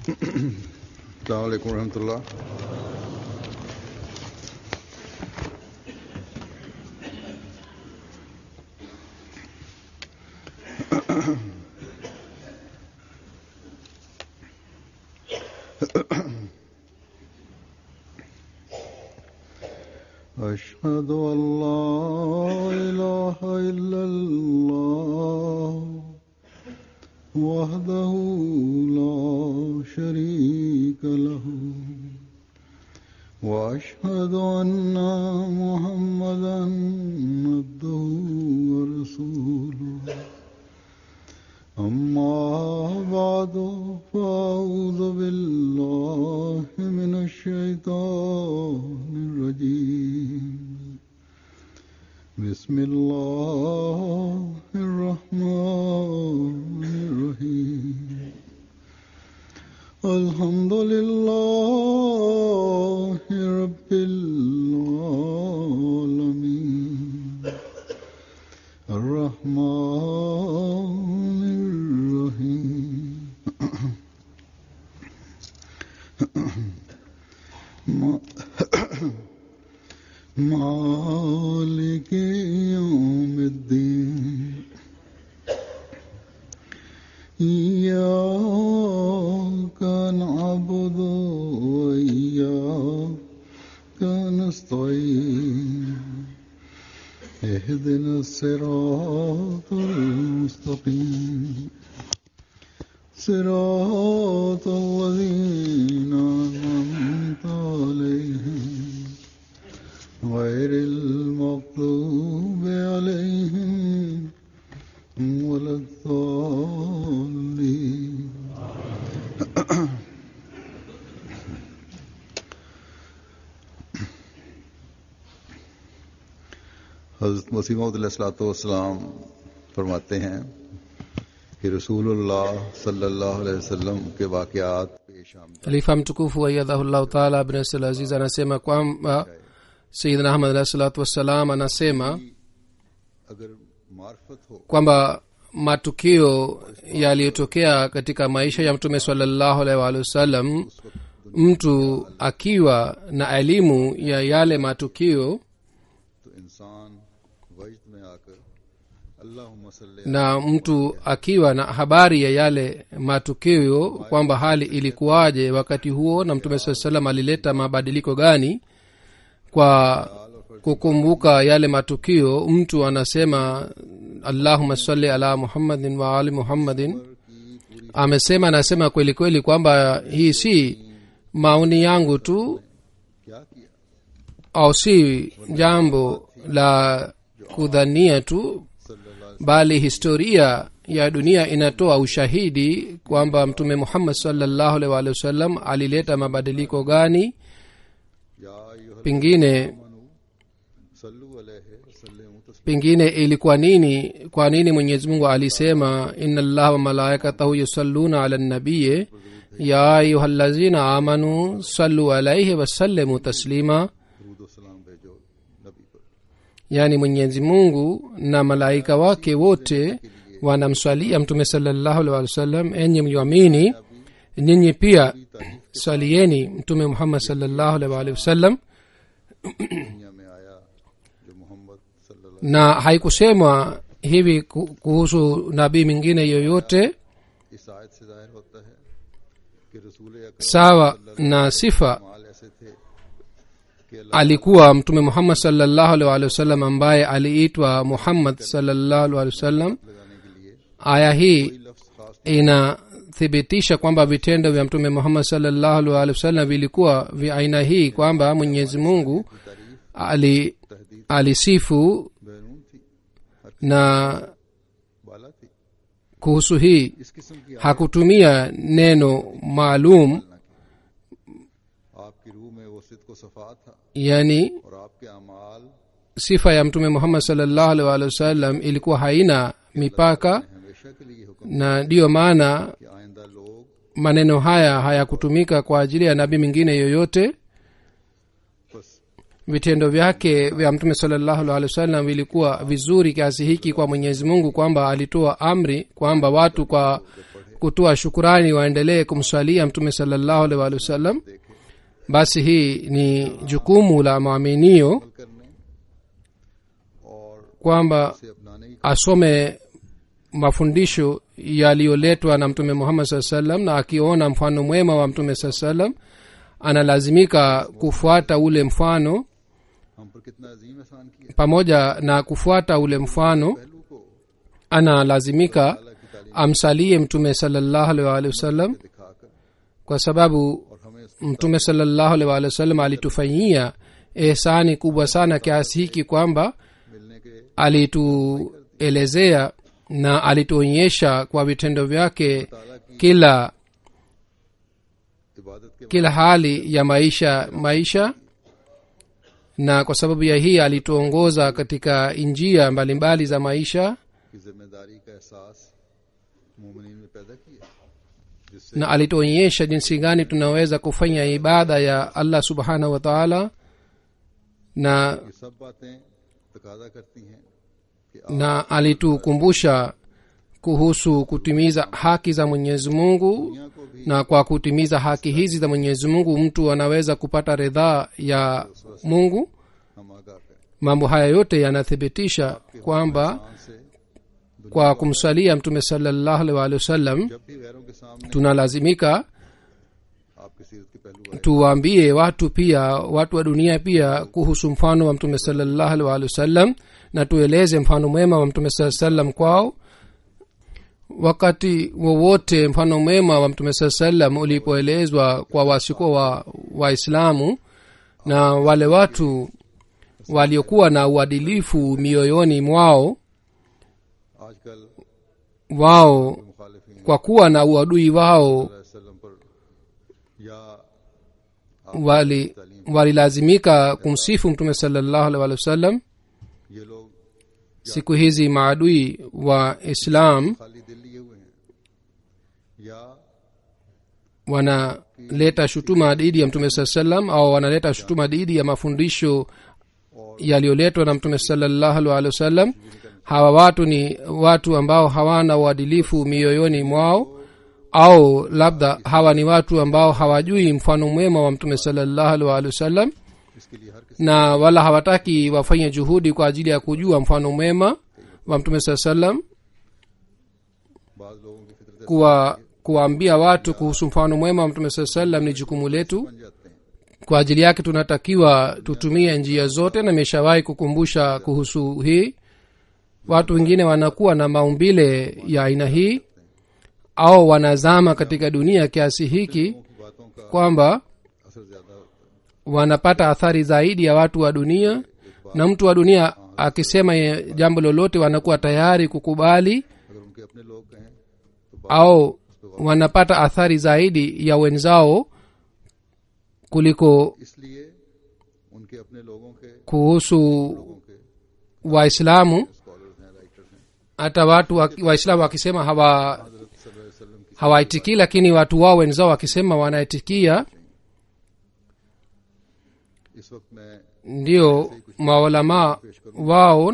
अस्सलाम वालेकुम रहमतुल्लाह। أشهد أن لا إله إلا الله وحده لا شريك له وأشهد أن محمدا عبده ورسوله أما بعد فأعوذ بالله من الشيطان الرجيم بسم الله الرحمن الرحيم الحمد لله رب العالمين الرحمن الرحيم مالك يوم الدين إياك نعبد وإياك نستعين اهدنا الصراط المستقيم صراط الذين أنعمت عليهم غير المغضوب عليهم ولا الضالين हज़रत मसीह मौऊद अलैहिस्सलाम फरमाते हैं कि रसूलुल्लाह सल्लल्लाहु अलैहि वसल्लम के वाक़यात पेश आमद। Khalifa mtukufu ayyadhahullahu ta'ala ibn Abdul Aziz anasema kwamba Sayyidina Ahmad alayhi salatu wassalam anasema अगर मार्फत हो kwamba matukio yaliyotokea katika maisha ya mtume sallallahu alaihi wasallam, mtu akiwa na elimu ya yale matukio तो इंसान वजद में आकर अल्लाहुम्मा सल्ली na mtu akiwa na habari ya yale matukio kwamba hali ilikuwaje wakati huo na mtume sallallahu alaihi wasallam alileta mabadiliko gani, kwa kukumbuka yale matukio mtu anasema Allahumma salli ala Muhammadin wa ali Muhammadin. Anasema kweli kweli kwamba hii si maoni yangu tu क्या किया au si jambo la kudhania tu, bali historia ya dunia inatoa ushahidi kwamba mtume Muhammad sallallahu alaihi wasallam alileta mabadiliko gani. या अय्युहल Pengine सल्लु अलैहि वसल्लमु Taslima pengine ilikuwa nini, kwa nini Mwenyezi Mungu alisema inna Allaha wa malaikatahu yusalluna ala nabiyyi ya ayyuhallazina amanu sallu alayhi wa sallimu taslima. दुरूद व सलाम भेजो नबी पर। Yani Mwenyezi Mungu na malaika wake wote wanamswalia mtume sallallahu alaihi wasallam. Enyi mlioamini, ninyi pia swalieni mtume Muhammad sallallahu alaihi wasallam. दुनिया में आया जो मोहम्मद सल्लल्लाहु Na haikusemwa hivi kuhusu nabii mwingine yoyote, इस आयत से जाहिर होता है कि रसूल अकरम sawa na sifa माल ऐसे थे कि अल्लाह alikuwa mtume Muhammad sallallahu alaihi wasallam ambaye aliitwa Muhammad sallallahu alaihi wasallam. लगाने के लिए Aya hii लफ्ज खास inathibitisha kwamba vitendo vya mtume Muhammad sallallahu alaihi wasallam vilikuwa vya aina hii, kwamba Mwenyezi Mungu alisifu बैरून थी na बाला थी। kuhusu hii इस किस्म की hakutumia neno maalum, आपकी रूह में वो सिद्क़ व सफ़ा था yani और आपके अमाल sifa ya mtume Muhammad sallallahu alaihi wasallam ilikuwa haina mipaka, हमेशा के लिए हुक्म na ndiyo maana कि आइंदा लोग maneno haya hayakutumika kwa ajili ya nabii mwingine yoyote. बस Vitendo vyake vya mtume sallallahu alaihi wasallam vilikuwa vizuri kiasi hiki kwa Mwenyezi Mungu kwamba alitoa amri kwamba watu kutoa shukurani waendelee kumswalia mtume sallallahu alaihi wa sallam. Basi hii ni jukumu la maaminio kwamba asome mafundisho yaliyoletwa na mtume Muhammad sallallahu alaihi wasallam, na akiona mfano mwema wa mtume sallallahu alaihi wasallam analazimika kufuata ule mfano. Pamoja na kufuata ule mfano analazimika amsalie mtume sallallahu alaihi wasallam, kwa sababu mtume sallallahu alaihi wasallam alitufanyia ihsani kubwa sana kiasi hiki kwamba alituelezea na alituonyesha kwa vitendo vyake kila hali ya maisha, na kwa sababu ya hii alituongoza katika njia mbalimbali za maisha, na alituonyesha jinsi gani tunaweza kufanya ibada ya Allah subhanahu wa ta'ala, na alitukumbusha kuhusu kutimiza haki za Mwenyezi Mungu, na kwa kutimiza haki hizi za Mwenyezi Mungu mtu anaweza kupata ridhaa ya Mungu. Mambo haya yote yanathibitisha kwamba kwa kumsalia mtume sallallahu alaihi wasallam tunalazimika tuwaambie watu wa dunia pia kuhusu mfano wa mtume sallallahu alaihi wasallam, na tueleze mfano mwema wa mtume sallallahu alaihi wasallam kwao. Wakati wowote mfano mwema wa mtume sallallahu alaihi wasallam ulipoelezwa kwa wasiko wa Waislamu na wale watu waliokuwa na uadilifu mioyoni mwao, wao kwa kuwa na uadui wao walilazimika kumsifu mtume sallallahu alaihi wasallam. Siku hizi maadui wa Islam wanaleta shutuma dhidi ya mtume sallallahu alaihi wasallam, au wanaleta shutuma dhidi ya mafundisho yaliyoletwa na mtume sallallahu alaihi wasallam. Hawa watu ni watu ambao hawana uadilifu mioyoni mwao, au labda hawa ni watu ambao hawajui mfano mwema wa mtume sallallahu alaihi wasallam, na wala hawataki wafanye juhudi kwa ajili ya kujua mfano mwema wa mtume sallallahu alaihi wasallam. Kuwaambia watu kuhusu mfano mwema wa mtume sallallahu alaihi wasallam ni jukumu letu. Kwa ajili yake tunatakiwa tutumie njia zote, na nimeshawahi kukumbusha kuhusu hii. Watu wengine wanakuwa na maumbile ya aina hii, au wanazama katika dunia kiasi hiki kwamba wanapata athari zaidi ya watu wa dunia, na mtu wa dunia akisema jambo lolote wanakuwa tayari kukubali, au wanapata athari zaidi ya wenzao kuliko kuhusu Waislamu. Hata watu Waislamu wakisema hawaitikii, lakini watu wao wenzao wakisema wanaitikia. Ndio maulama wao,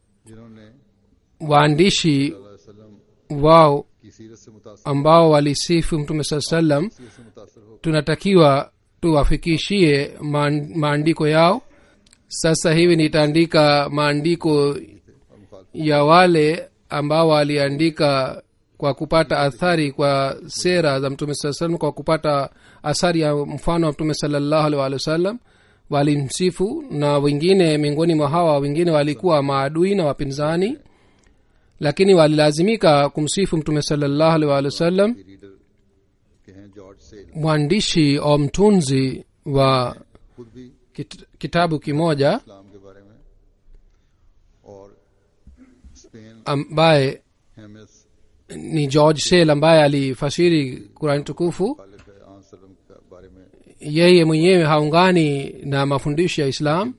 waandishi wao ambao walisifu mtume sallallahu alaihi wasallam, tunatakiwa tuwafikishie maandiko yao. Sasa hivi nitaandika maandiko ya wale ambao waliandika kwa kupata athari kwa sera za mtume sallallahu alaihi wasallam, kwa kupata athari ya mfano wa mtume sallallahu alaihi wasallam, walimsifu. Na wengine miongoni mwa hawa wengine walikuwa maadui na wapinzani, lakini walilazimika kumsifu mtume sallallahu alaihi wasallam. Mwandishi au mtunzi wa kitabu kimoja ambaye ni George Sale, ambaye alifasiri Qur'an tukufu, yeye mwenyewe haungani na mafundisho ya Islam.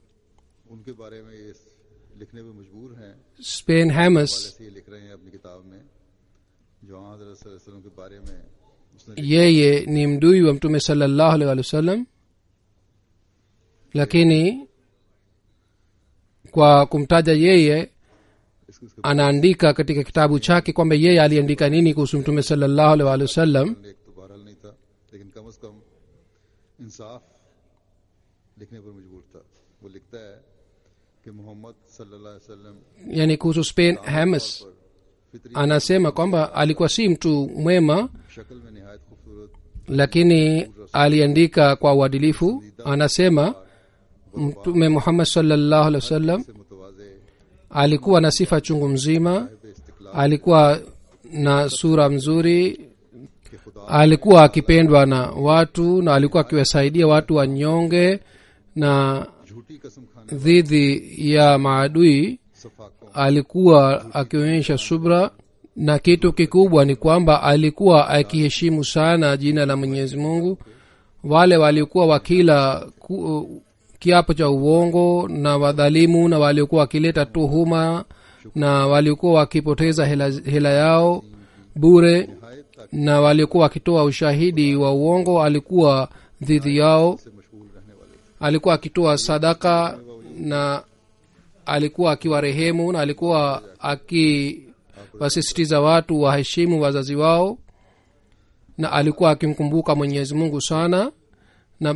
Spain Hamas yeye ni mdui wa mtume sallallahu alaihi wasallam, lakini kwa kumtaja yeye anaandika katika kitabu chake kwamba yeye aliandika nini kuhusu mtume sallallahu alaihi wasallam. एक तो बहरहाल नहीं था, लेकिन कम से कम इंसाफ लिखने पर मजबूर था. वो लिखता है कि मोहम्मद सल्लल्लाहु अलैहि वसल्लम Yani kuhusu Spain Hamas फितरी anasema kwamba alikuwa si mtu mwema, शक्ल में निहायत खूबसूरत, lakini aliandika kwa uadilifu. Anasema mtume Muhammad sallallahu alaihi wasallam से मुतवाज़े, alikuwa na sifa chungu mzima, इस्तिकलाल alikuwa na sura mzuri, के खुदा alikuwa akipendwa na watu na alikuwa akiwasaidia watu wanyonge, na झूठी कसम खाने dhidi ya maadui सफाकों alikuwa akionyesha subra. Na kitu kikubwa ni kwamba alikuwa akiheshimu sana jina la Mwenyezi Mungu. Wale walikuwa wakila kiapo cha uongo na wadhalimu, na walikuwa wakileta tuhuma, na walikuwa wakipoteza hela yao bure, na walikuwa wakitoa ushahidi wa uongo, alikuwa dhidi yao. से मशगूल रहने वाले Alikuwa akitoa sadaka na alikuwa akiwarehemu, na alikuwa akiwasisitiza watu waheshimu wazazi wao, na alikuwa akimkumbuka Mwenyezi Mungu sana. Na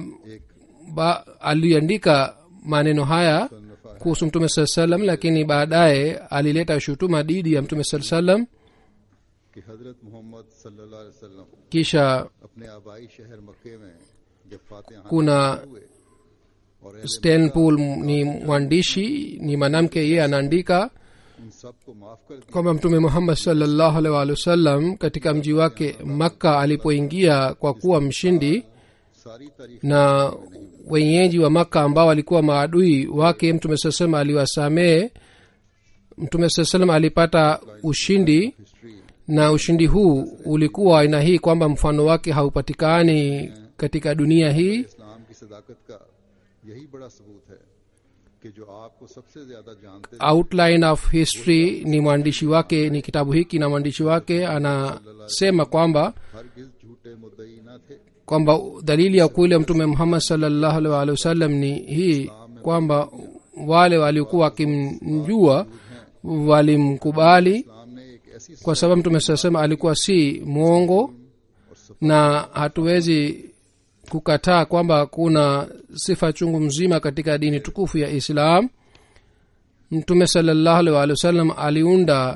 aliandika maneno haya kuhusu mtume saa salam, lakini baadaye alileta shutuma dhidi ya mtume saa salam. कि हजरत मोहम्मद सल्लल्लाहु अलैहि वसल्लम Kisha अपने आबाई शहर मक्के में जब फातिहा kuna हुए और Stenpool ni mwandishi, ni mwanamke, yeye anaandika उन सबको माफ कर दिया. kwamba mtume Muhammad sallallahu alaihi wasallam katika mji wake Makka alipoingia kwa kuwa mshindi, सारी तारीफ na wenyeji wa Makka ambao walikuwa maadui wake, mtume sallallahu alaihi wasallam aliwasamehe. Mtume sallallahu alaihi wasallam alipata ushindi, history na ushindi huu ulikuwa aina hii kwamba mfano wake haupatikani katika dunia hii. इस्लाम की सदाकत का यही बड़ा सबूत है कि जो आपको सबसे ज्यादा जानते Outline of History ni mwandishi wake, ni kitabu hiki, na mwandishi wake anasema kwamba हरगिज झूठे मुद्दई न थे. kwamba dalili ya ukweli wa mtume Muhammad sallallahu alaihi wasallam ni hii kwamba wale waliokuwa wakimjua walimkubali, इस्लाम ने एक ऐसी kwa sababu mtume sasema alikuwa si mwongo, na hatuwezi kukataa kwamba kuna sifa chungu mzima katika dini tukufu ya Islam. Mtume sallallahu alaihi wasallam aliunda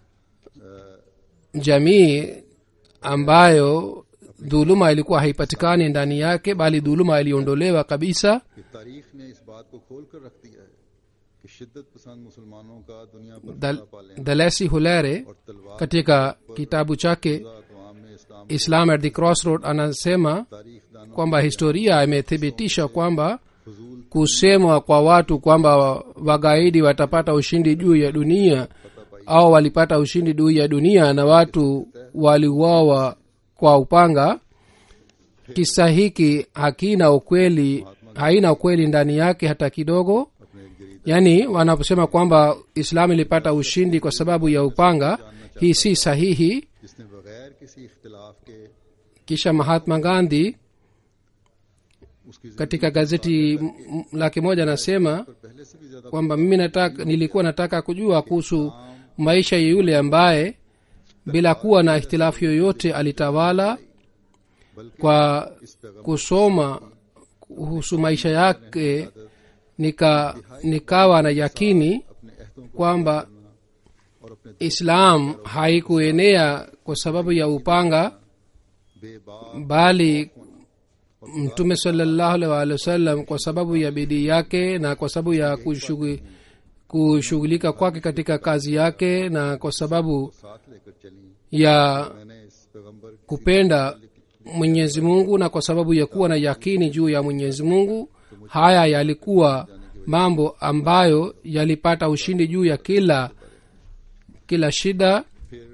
jamii ambayo dhuluma ilikuwa haipatikani ndani yake, bali dhuluma iliondolewa kabisa. कि तारीख ने इस बात को खोल कर रख दिया है कि शिद्दत पसंद मुसलमानों का दुनिया पर Dal- फतह पालें Dalesi Hulere और तलवार katika kitabu chake अक़वाम ने इस्लाम Islam at the Crossroad anasema तारीख दानों kwamba historia imethibitisha kwamba फजूल kusemwa kwa watu kwamba wagaidi watapata ushindi juu ya dunia au walipata ushindi juu ya dunia na watu waliuawa kwa upanga, kisa hiki haina ukweli ndani yake hata kidogo. अपने एक जरीद Yani wanaposema kwamba Islam ilipata ushindi kwa sababu ya upanga, hii si sahihi. जिसने बगैर किसी इख्तिलाफ के Kisha Mahatma Gandhi उसकी katika gazeti lake moja anasema पहले से भी ज्यादा kwamba mimi nilikuwa nataka kujua kuhusu maisha ya yule ambaye bila kuwa na ikhtilafu yoyote alitawala. Kwa kusoma kuhusu maisha yake nikawa na yakini अपने अहदों को kwamba और अपने Islam haikuenea kwa sababu ya upanga, बेबाक bali mtume sallallahu alaihi wasallam kwa sababu ya bidii yake na kwa sababu ya kushughulika kwake katika kazi yake na kwa sababu साथ लेकर चली. ya मैंने इस पैगंबर की kupenda Mwenyezi Mungu na kwa sababu ya kuwa na yakini juu ya Mwenyezi Mungu, haya yalikuwa mambo ambayo yalipata ushindi juu ya kila shida. फिर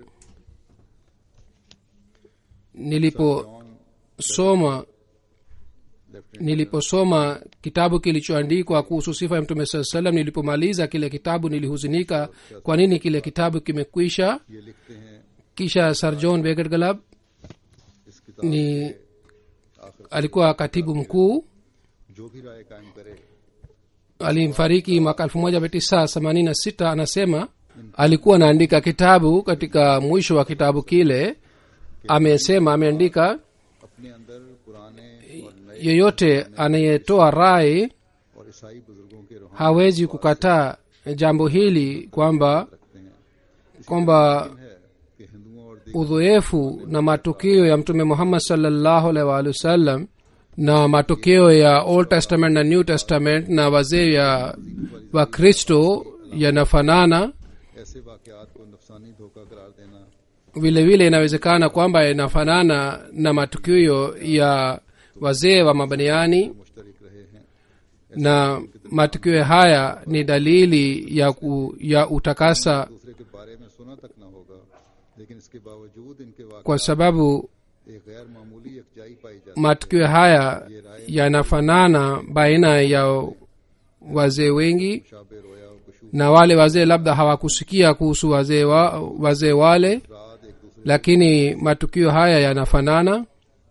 Niliposoma kitabu kilichoandikwa kuhusu sifa ya mtume saa salam, nilipomaliza kile kitabu nilihuzunika kwa nini kile kitabu kimekwisha. ये लिखते हैं Kisha Sir John Beget Galab इस किताब ni alikuwa katibu mkuu, जो भी राय कायम करे alimfariki mwaka 1986. Anasema alikuwa anaandika kitabu. Katika mwisho wa kitabu kile ameandika अपने अंदर पुराने और नए yeyote anayetoa rai और ईसाई बुजुर्गों के रूहानी hawezi kukataa jambo hili kwamba रखते हैं है कि हिंदुओं और udhoefu na matukio ya mtume Muhammad sallallahu alaihi wa sallam na matukio ya Old Testament na New Testament na wazee ya Wakristo yanafanana. ऐसे वाकयात को नफसानी धोखा करार देना Vile vile inawezekana kwamba inafanana na matukio ya wazee wa mabaniani, मुश्तरक रहे हैं। na matukio haya ni dalili ya utakasa, दूसरे के बारे में सुना तक न होगा, लेकिन इसके बावजूद इनके kwa वाकयात sababu एक गैर मामूली यकजाई पाई जाती matukio haya yanafanana baina ya wazee wengi, है। शाबे रोया और कुशू na wale wazee labda hawakusikia kuhusu wazee wale, रात एक दूसरे lakini matukio haya yanafanana.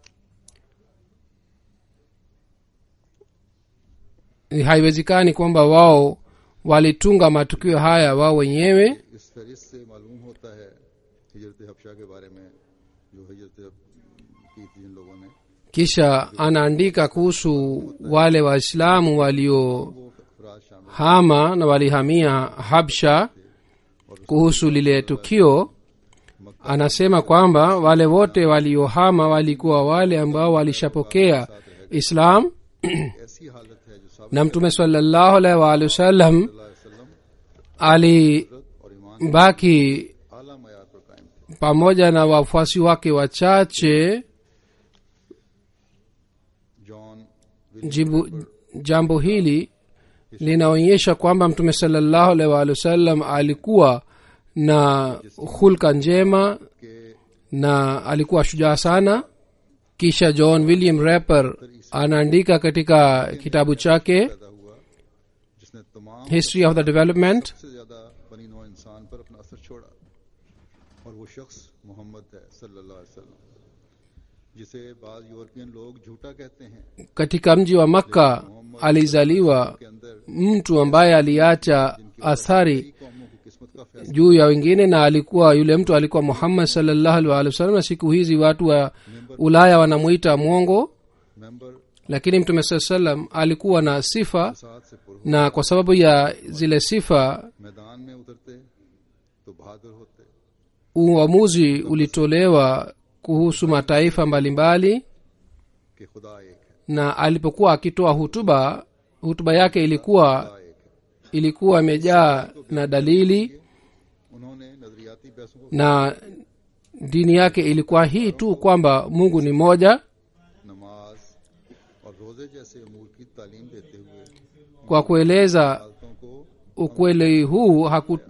Haiwezekani kwamba wao walitunga matukio haya wao wenyewe. इस फहरिस्त से मालूम होता है हिजरत हबशा के बारे में जो हिजरत की थी जिन लोगों ने Kisha anaandika kuhusu wale Waislamu waliohama वो अफराद शामिल na walihamia Habsha. Kuhusu lile tukio anasema kwamba wale wote waliohama walikuwa wale ambao walishapokea Islam ऐसी हालत है जो सब na Mtume sallallahu alaihi wa sallam वसल्लम alibaki और ईमान आला मयार पर कायम थे। pamoja na wafuasi wake wachache. John Jambo hili linaonyesha kwamba Mtume sallallahu alaihi wa sallam alikuwa na hulka njema के na alikuwa shujaa sana. Kisha John William Raper anaandika katika kitabu chake पैदा हुआ जिसने तमाम History of the Development से ज्यादा बनी नौ इंसान पर अपना असर छोड़ा, और वो शख्स मोहम्मद है सल्लल्लाहु अलैहि वसल्लम, जिसे बाज यूरोपियन लोग झूठा कहते हैं। katika mji wa Makka alizaliwa के अंदर mtu ambaye aliacha athari कौमों की किस्मत का फैसला juu ya wengine, na yule mtu alikuwa Muhammad sallallahu alaihi wasallam. Na siku hizi watu wa Ulaya wanamuita mwongo, member lakini Mtume sallallahu alaihi wasallam alikuwa na sifa, साथ से पुर na kwa sababu ya zile sifa मैदान में उतरते तो बहादुर होते। uamuzi ulitolewa kuhusu mataifa mbalimbali. कि खुदा एक है, Na alipokuwa akitoa hutuba yake ilikuwa imejaa na dalili, उन्होंने नजरियाती बहसों को na dini yake ilikuwa hii tu kwamba Mungu ni moja. नमाज और रोजे जैसे अमूर की तालीम देते हुए Kwa kueleza हालतों को ukweli huu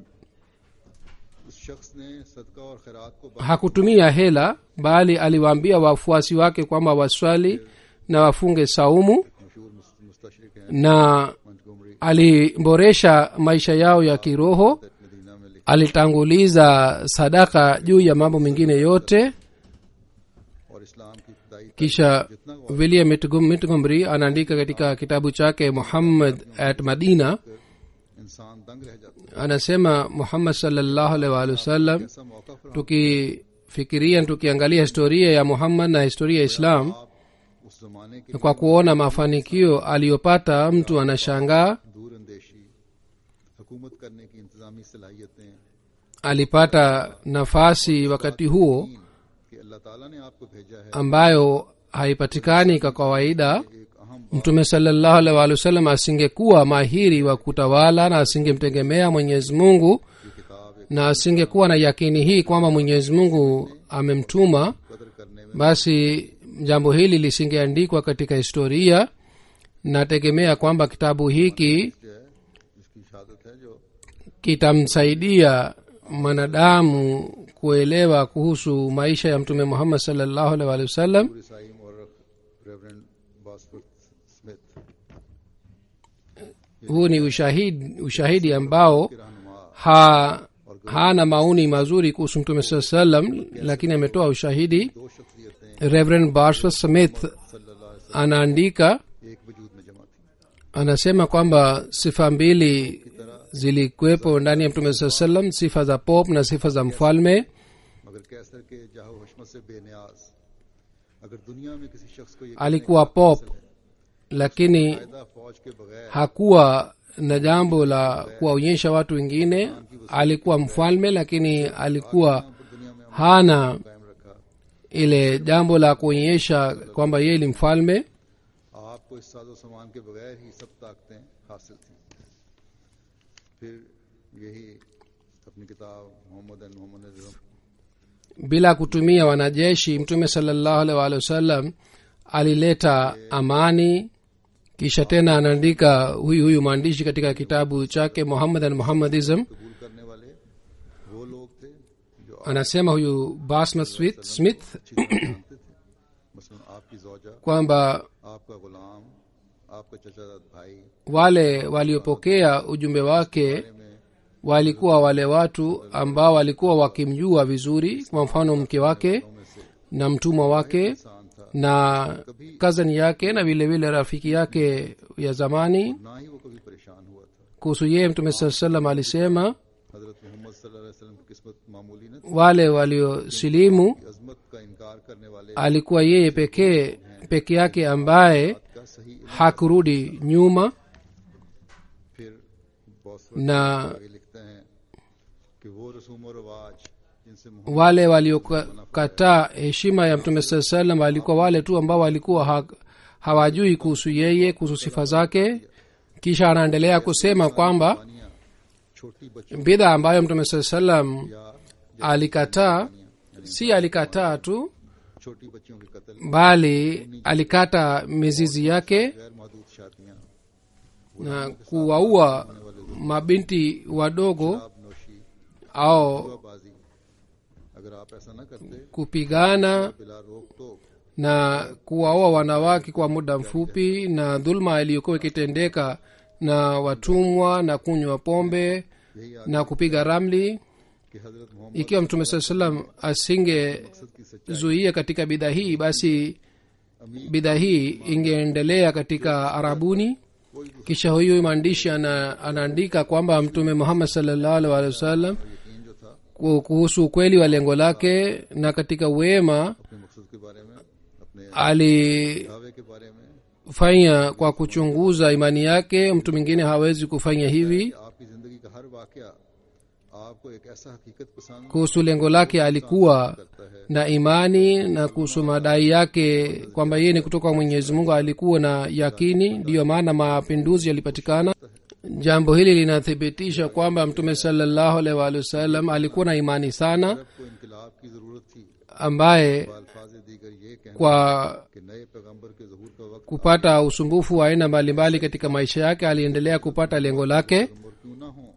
उस शख्स ने सदका और खैरात को hakutumia hela, bali aliwaambia wafuasi wake kwamba waswali na wafunge saumu, मशहूर मुस्तशरिक हैं na Montgomery aliboresha maisha yao ya kiroho. मदीना में लिखा, Alitanguliza sadaka juu ya mambo mengine yote. और इस्लाम की इब्तदाई Kisha William Montgomery anaandika katika kitabu chake Muhammad at Madina, इंसान दंग रह जाता है। anasema Muhammad sallallahu alaihi wasallam, ऐसा मौका फराहम tukiangalia historia ya Muhammad na historia ya Islam, उस जमाने के kwa kuona mafanikio aliyopata, mtu anashangaa. दूर अंदेशी हुकूमत करने की इंतजामी सलाहियतें Alipata nafasi wakati huo कि अल्लाह ताला ने आपको भेजा है, ambayo haipatikani kwa kawaida. एक अहम Mtume sallallahu alaihi wasallam asingekuwa mahiri wa kutawala na asingemtegemea Mwenyezi Mungu किताब एक na asingekuwa na yakini hii kwamba Mwenyezi Mungu amemtuma, कदर करने में basi jambo hili lisingeandikwa katika historia. Nategemea kwamba kitabu hiki जो है जिसकी शहादत है जो kitamsaidia mwanadamu kuelewa kuhusu maisha ya Mtume Muhammad sallallahu alaihi wasallam. ईसाई मौरख reverend Bosworth Smith Huu ni ushahidi ambao रहनुमा hana maoni mazuri kuhusu Mtume saa sallam, lakini ametoa ushahidi. दो शख्सियतें Reverend Bosworth Smith सल्लल्लाहु अलैहि anaandika, वसल्लम एक वजूद में जमा थी। anasema kwamba sifa mbili zilikuwepo ndani ya mtume saa salam, sifa za pop na sifa za mfalme. मगर कैसर के जाहो हशमत से बेनियाज अगर दुनिया में किसी शख्स को ये Alikuwa pop, lakini कायदा फौज के बगैर hakuwa na jambo la kuwaonyesha watu wengine. Alikuwa mfalme, lakini alikuwa दुनिया में hana कायम रखा। ile jambo la kuonyesha kwamba yeye ni mfalme. आपको इस साजो सामान के बगैर ही सब ताकतें हासिल थी। फिर यही अपनी किताब Muhammad and Muhammad Bila kutumia wanajeshi, mtume sallallahu alaihi wasallam alileta amani. Kisha tena anaandika huyu maandishi katika kitabu chake Muhammad and Muhammadism. कबूल करने वाले वो लोग थे जो Anasema huyu Basma Smith अच्छी तरह जानते थे, मसलन आपकी ज़ौजा, kwamba आपका गुलाम, आपका चचाजाद भाई wale waliopokea ujumbe wake walikuwa wale watu ambao walikuwa wakimjua vizuri, kwa mfano mke wake na mtumwa wake इंसान था, na kazani yake na vile vile rafiki yake ya zamani. ना ही वो कभी परेशान हुआ था। Kuhusu yeye mtume saa salam alisema, हजरत मोहम्मद सल्लल्लाहु अलैहि वसल्लम की किस्मत मामूली न थी। wale waliosilimu अजमत का इनकार करने वाले alikuwa yeye peke yake ambaye का सही hakurudi nyuma. फिर बहुत Na आगे लिखते हैं कि वो रसूम और रवाज जिनसे Mohammad wale waliokataa heshima ya mtume saa salam walikuwa wale tu ambao walikuwa hawajui kuhusu yeye, kuhusu sifa zake. Kisha anaendelea kusema kwamba बानियां छोटी बच्चों bidhaa ambayo mtume saa salam या alikataa, si alikataa tu, छोटी बच्चियों के कत्ल, bali alikata mizizi yake गैर महदूद शादियां, na kuwaua mabinti wadogo शराब नोशी, au बाजी। अगर आप ऐसा न करते kupigana बिला रोक टोक na kuwaoa wanawake kwa muda mfupi, na dhulma iliyokuwa ikitendeka na watumwa na kunywa pombe यही na kupiga ramli. कि हजरत Mohammad Ikiwa mtume saa salam asingezuia katika bidhaa hii, basi bidhaa hii ingeendelea katika Arabuni. Kisha huyu maandishi anaandika kwamba mtume Muhammad sallallahu alaihi wasallam यकीन जो था kuhusu ukweli wa lengo lake na katika wema अपने मकसद के बारे में, अपने alifanya दावे के बारे में, kwa kuchunguza imani yake. Mtu mwingine hawezi kufanya hivi. आपकी जिंदगी का हर वाकया आपको एक ऐसा हकीकत पसंद Kuhusu lengo lake alikuwa na imani, na kuhusu madai yake kwamba yeye ni kutoka Mwenyezi Mungu alikuwa na yakini. Ndiyo maana mapinduzi yalipatikana. Jambo hili linathibitisha kwamba mtume sallallahu alaihi wasallam alikuwa na imani sana, को इनकलाब की जरूरत थी। ambaye अल्फाज दीगर ये कहना kwa कि नए पैगंबर के ज़हूर का वक्त kupata usumbufu wa aina mbalimbali katika maisha yake aliendelea kupata lengo lake. पैगंबर क्यों ना हो,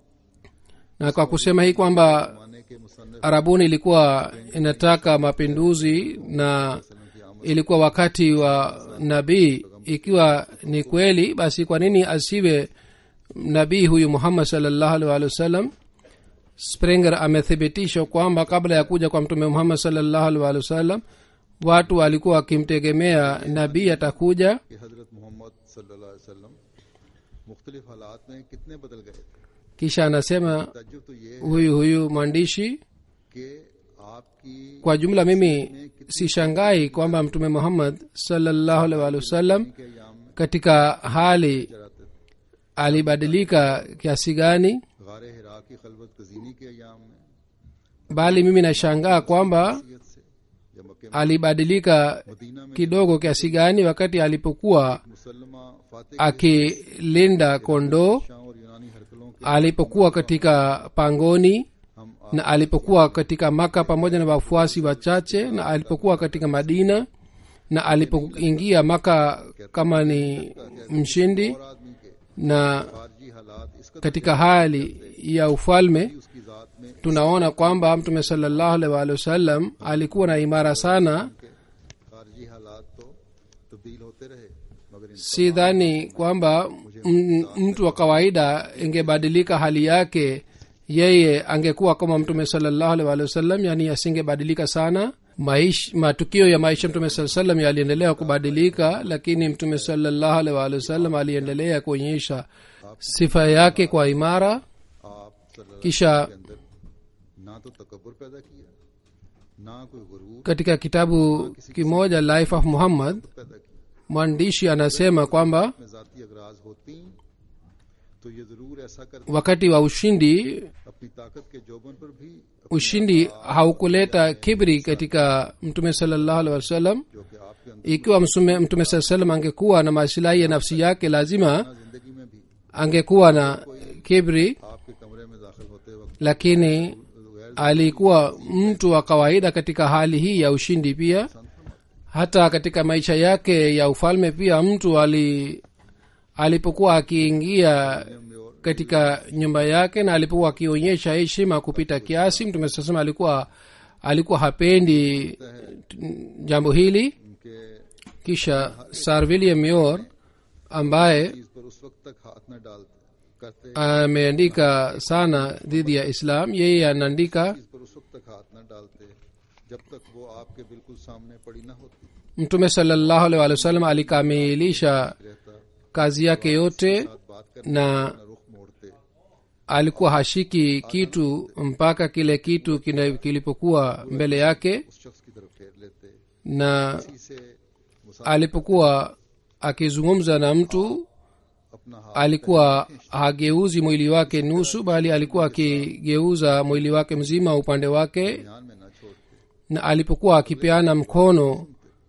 Na kwa kusema hii kwamba माने के मुसन्निफ Arabuni ilikuwa inataka mapinduzi na ilikuwa wakati wa nabii, ikiwa ni kweli, basi kwa nini asiwe nabii huyu Muhammad sallallahu alaihi wasallam? Springer amethibitisha kwamba kabla ya kuja kwa mtume Muhammad sallallahu alaihi wasallam watu walikuwa wakimtegemea nabii atakuja. कि हजरत मोहम्मद सल्लल्लाहु अलैहि वसल्लम मुख्तलिफ हालात में कितने बदल गए थे। Kisha anasema तज्जुब तो ये huyu mwandishi, कि आपकी kwa jumla mimi sishangai kwamba mtume Muhammad sallallahu alaihi wasallam के अयाम में katika hali जराते थे, alibadilika kiasi gani, गारे हिरा की खलवत कजीनी के अयाम में bali mimi nashangaa kwamba सीयत से या मक्के में alibadilika मदीना में kidogo kiasi gani wakati alipokuwa मुसलमा फातेह akilinda kondoo, शाह और यूनानी हरकलों के alipokuwa katika pangoni, हम na alipokuwa katika Maka pamoja na wafuasi wachache, na alipokuwa katika Madina, na alipoingia Maka kama ni mshindi, और आदमी के na खारजी हालात इसका katika hali ya ufalme. उसकी जात में Tunaona kwamba mtume sallallahu alaihi wasallam alikuwa na imara sana. खारजी हालात तो तब्दील होते रहे, मगर इन Si dhani kwamba mtu wa kawaida ingebadilika hali yake, yeye angekuwa kama mtume sallallahu alaihi wasallam, yani asingebadilika sana. Matukio ya maisha mtume sallallahu alaihi wasallam yaliendelea kubadilika, lakini mtume sallallahu alaihi wasallam aliendelea kuonyesha sifa yake kwa imara. kisha के अंदर ना तो तकब्बुर पैदा किया ना कोई गुरूर katika kitabu kimoja Life of Muhammad पैदा किया। mwandishi anasema kwamba में जाती अगराज होती तो ये जरूर ऐसा करते wakati wa ushindi अपनी ताकत के जोबन पर भी ushindi haukuleta kibri katika mtume sallallahu alaihi wasallam जो कि आपके अंदर ikiwa mtume sallallahu alaihi wasallam angekuwa na maslahi ya nafsi yake lazima जिंदगी में भी angekuwa na kibri आपके कमरे में दाखिल होते वक्त lakini alikuwa mtu wa kawaida katika hali hii ya ushindi pia hata katika maisha yake ya ufalme pia mtu alipokuwa akiingia katika nyumba yake na alipokuwa akionyesha heshima kupita kiasi mtume sasema alikuwa hapendi jambo hili उनके kisha Sir William Muir ambaye चीज पर उस वक्त तक हाथ न डालते करते ameandika sana dhidi ya Islam yeye anaandika चीज पर उस वक्त तक हाथ न डालते जब तक वो आपके बिल्कुल सामने पड़ी न होती mtume sallallahu alaihi wasallam alikamilisha रहता kazi yake yote बात करने na का रुख मोड़ते alikuwa hashiki kitu mpaka kile kitu kilipokuwa mbele yake उस शख्स की तरफ फेर लेते na इसी से alipokuwa akizungumza na mtu अपना हाथ alikuwa hageuzi mwili wake nusu bali alikuwa akigeuza mwili wake mzima upande wake ध्यान में न छोड़ते na alipokuwa akipeana mkono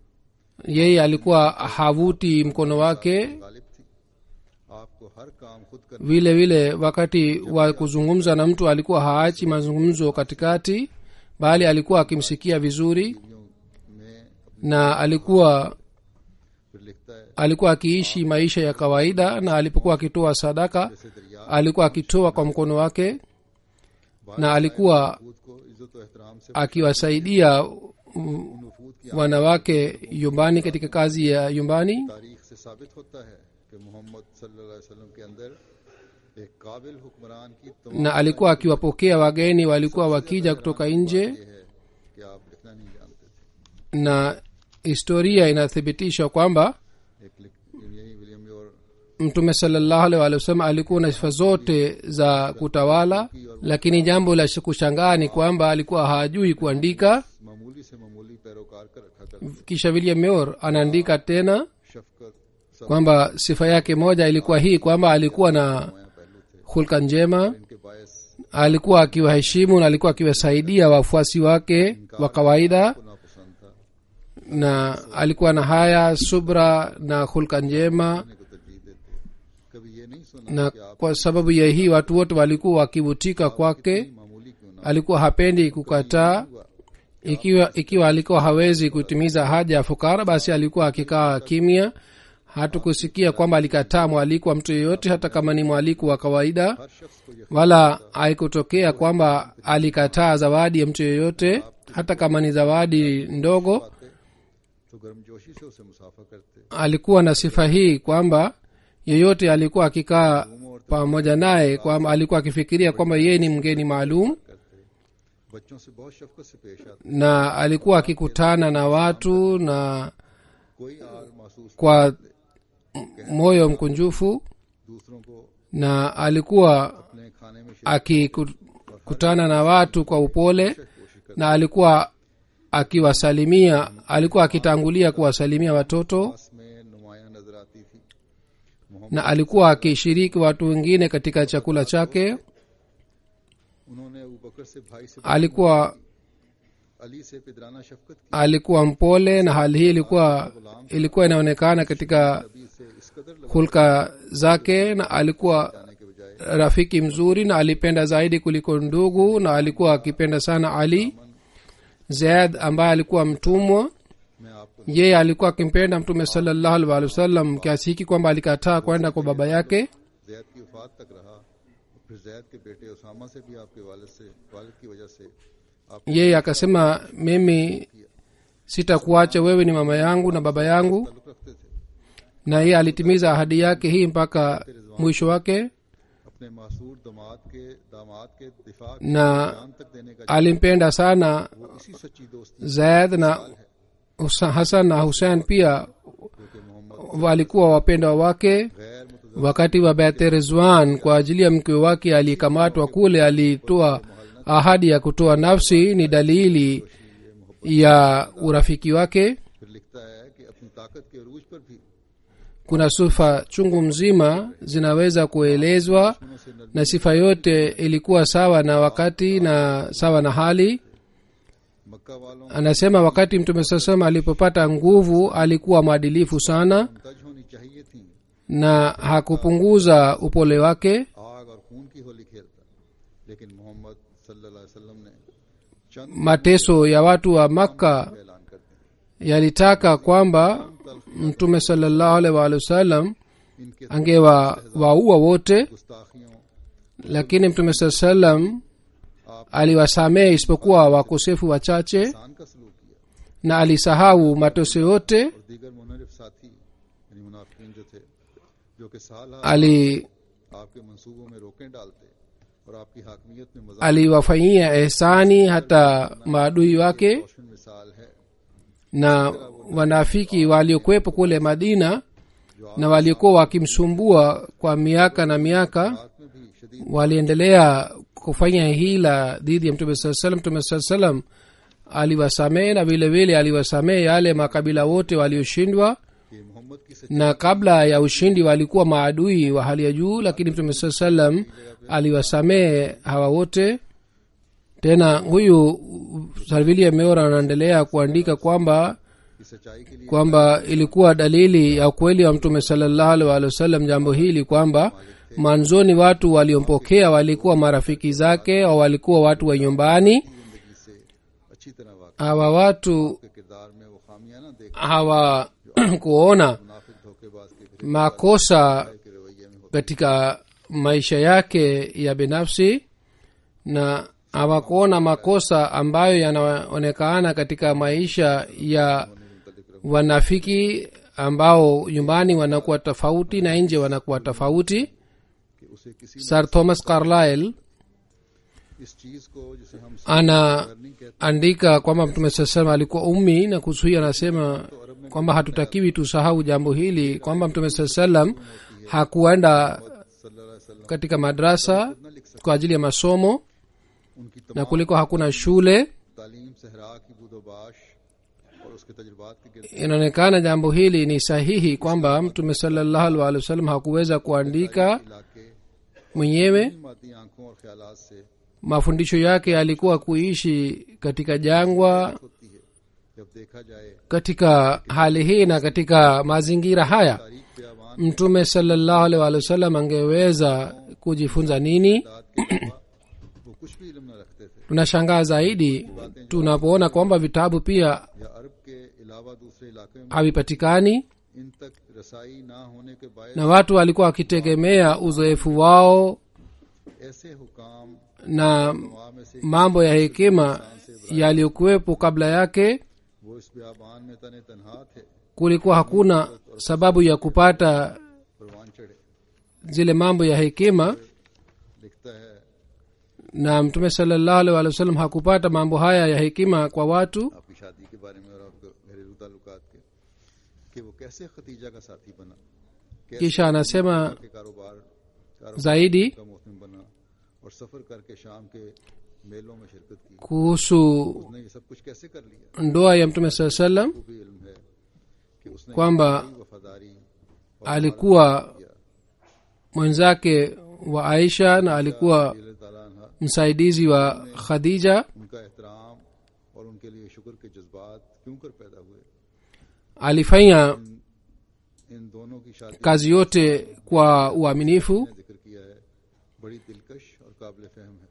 yeye alikuwa havuti mkono wake Ghalib थी आपको हर काम खुद करने vile vile wakati wa kuzungumza na mtu alikuwa haachi mazungumzo katikati bali alikuwa akimsikia vizuri में na alikuwa फिर लिखता है alikuwa akiishi maisha ya kawaida na alipokuwa akitoa sadaka जैसे दरिया alikuwa akitoa kwa mkono wake na alikuwa खुद को इज्जत और एहतराम से akiwasaidia नफूद की wanawake nyumbani katika kazi ya nyumbani तारीख से साबित होता है कि मोहम्मद सल्लल्लाहु अलैहि वसल्लम के अंदर एक काबिल हुक्मरान की तमाम na alikuwa akiwapokea wageni walikuwa wakija kutoka nje ये है कि आप लिखना नहीं जानते थे na historia inathibitisha kwamba यही विलियम और mtume sallallahu alaihi wasallam alikuwa na sifa zote za kutawala lakini jambo la kushangaa ni kwamba alikuwa hajui kuandika मामूली से मामूली पैरोकार कर रखा करते kisha William Muir anaandika tena शफकत सब kwamba sifa yake moja ilikuwa hii kwamba alikuwa na नया पहलू थे hulka njema इनके बायस alikuwa akiwaheshimu na alikuwa akiwasaidia wafuasi wake wa kawaida को नापसंद था na alikuwa na haya subra na hulka njema को तरजीह देते कभी ये नहीं सुना na kwa sababu ya hii watu wote walikuwa wakivutika kwake मामूली क्यों ना alikuwa hapendi kukataa ikiwa alikuwa hawezi kutimiza haja ya fukara basi alikuwa akikaa kimya hatukusikia kwamba alikataa mwaliko wa mtu yeyote hata kama ni mwaliko wa kawaida हर शख्स को ये wala haikutokea kwamba alikataa zawadi ya mtu yeyote hata kama ni zawadi ndogo बातें तो गर्मजोशी से उसे मुसाफा करते alikuwa na sifa hii kwamba yeyote alikuwa akikaa pamoja naye kwamba alikuwa akifikiria kwamba yeye ni mgeni maalum करते बच्चों से बहुत शफकत से पेश आते na alikuwa akikutana na watu na कोई आर महसूस kwa moyo mkunjufu दूसरों को na alikuwa अपने खाने में akikutana na watu kwa upole na alikuwa akiwasalimia alikuwa akitangulia kuwasalimia watoto पास में नुमाया नजर आती थी Mohammad na alikuwa akishiriki watu wengine katika chakula chake उन्होंने अबू बकर से भाई से alikuwa अली से पिदराना शफकत की alikuwa mpole na hali hii ilikuwa inaonekana katika नबी से इस कदर hulka zake na alikuwa लगाने के बजाय rafiki mzuri na alipenda zaidi kuliko ndugu na alikuwa akipenda sana Ali Zaid ambaye alikuwa mtumwa मैं आपको yeye alikuwa akimpenda mtume sallallahu alaihi wasallam kiasi hiki kwamba alikataa kwenda kwa baba yake Zaid की वफात तक रहा और फिर जैद के बेटे उसामा से भी आपके वालिद की वजह से आप yeye akasema mimi sitakuacha wewe ni mama yangu na baba yangu ताल्लुक रखते थे na yeye alitimiza ahadi yake hii mpaka mwisho wake अपने मासूर दामाद के दिफा na जान तक देने का alimpenda sana वो इसी सच्ची दोस्ती Zaid na Hasan na Hussein pia जो कि मोहम्मद walikuwa wapendwa wake गैर मुतज़ wakati wa Bai'at Ridwan kwa ajili ya mke wake aliyekamatwa kule, alitoa ahadi ya kutoa nafsi. Ni dalili ya urafiki wake. फिर लिखता है कि अपनी ताकत के अरूज पर भी Kuna sifa chungu mzima zinaweza kuelezwa, na sifa yote ilikuwa sawa na wakati na sawa na hali. मक्का वालों Anasema wakati Mtume SAW alipopata nguvu alikuwa mwadilifu sana तज होनी चाहिए थी, na hakupunguza upole wake. आग और खून की होली खेलता, लेकिन मोहम्मद सल्लल्लाहु अलैहि वसल्लम ने चंद Mateso ya watu wa Makka ऐलान कर दिया। yalitaka kwamba Mtume sallallahu alaihi wa sallam इनके angewaua wote, गुस्ताखियों lakini Mtume sallam aliwasamehe isipokuwa wakosefu wachache, इंसान का सलूक किया, na alisahau mateso yote. और दीगर मुनरिफ साथी यानी मुनाफिकीन जो थे, जो कि साल आपके मंसूबों में रोकें डालते और आपकी हाकमियत में मजाक aliwafanyia ehsani hata maadui wake. रोशन मिसाल है। Na wanafiki waliokuwepo kule Madina na waliokuwa wakimsumbua kwa miaka na miaka रात में भी शदीद waliendelea kufanya hila dhidi ya Mtume saa salam. Mtume saa salam aliwasamehe na vile vile aliwasamehe yale makabila wote walioshindwa, कि मोहम्मद की na kabla ya ushindi walikuwa maadui wa hali ya juu, lakini Mtume saa salam aliwasamehe hawa wote. Tena huyu Salvili Meora anaendelea kuandika सच्चाई के लिए kwamba ilikuwa dalili ya ukweli wa Mtume sallallahu alaihi wasallam jambo hili, kwamba mwanzoni watu waliompokea walikuwa marafiki zake au walikuwa watu wa nyumbani. जिंदगी से अच्छी तरह वाकिफ Hawa watu के किरदार में वो खामियां ना देख hawakuona मुनाफिक धोखेबाज के makosa के रवैये में katika maisha yake ya binafsi, na hawakuona makosa ambayo yanaonekana katika maisha ya wanafiki ambao nyumbani wanakuwa tofauti na nje wanakuwa tofauti. कि उसे किसी Sir Thomas Carlyle इस चीज को जिसे हम anaandika kwamba Mtume SAW alikuwa ummi, na kuhusu hii anasema kwamba hatutakiwi tusahau jambo hili, kwamba Mtume SAW hakuenda सल्लल्लाहु अलैहि वसल्लम katika madrasa kwa ajili ya masomo, उनकी na kuliko hakuna shule. तालीम सहरा की बूदोबाश और उसके तजुर्बात के गिरद Inaonekana jambo hili ni sahihi kwamba Mtume sallallahu alaihi wasallam hakuweza kuandika इलाके mwenyewe. मादी आंखों और ख्यालात से Mafundisho yake yalikuwa kuishi katika jangwa. होती है। जब देखा जाए Katika hali hii na katika mazingira haya, तारीख बयान Mtume sallallahu alaihi wasallam angeweza kujifunza nini? दाद के अलावा वो कुछ भी इल्म न रखते थे, Tunashangaa zaidi tunapoona kwamba vitabu pia या अरब के अलावा दूसरे इलाके में havipatikani, इन तक रसाई ना होने के बायस na watu walikuwa wakitegemea uzoefu wao ऐसे हुकाम na वहाँ में से mambo ya hekima yaliyokuwepo kabla yake. वो इस बियाबान में तने तन्हा थे, Kulikuwa hakuna sababu ya kupata परवान चढ़े। zile mambo ya hekima, लिखता है na Mtume sallallahu alaihi wasallam hakupata mambo haya ya hekima kwa watu. आपकी शादी के बारे में और आपके घरेलू ताल्लुकात के, कि वो कैसे खतीजा का साथी बना, कैसे Kisha anasema के कारोबार zaidi का मोहसिन बना और सफर करके शाम के मेलों में शिरकत की। kuhusu उसने ये सब कुछ कैसे कर लिया? ndoa ya Mtume sallallahu alaihi wasallam, वो भी इल्म है कि उसने kwamba बड़ी वफादारी alikuwa mwenzake wa Aisha na alikuwa अल्लाह ताला अन्हा msaidizi wa Khadija. उनका एहतराम और उनके लिए शुक्र के जज्बात क्यों कर पैदा हुए। Alifanya इन दोनों की शादी kazi yote kwa uaminifu. ने जिक्र किया है, बड़ी दिलकश और काबिल फहम है।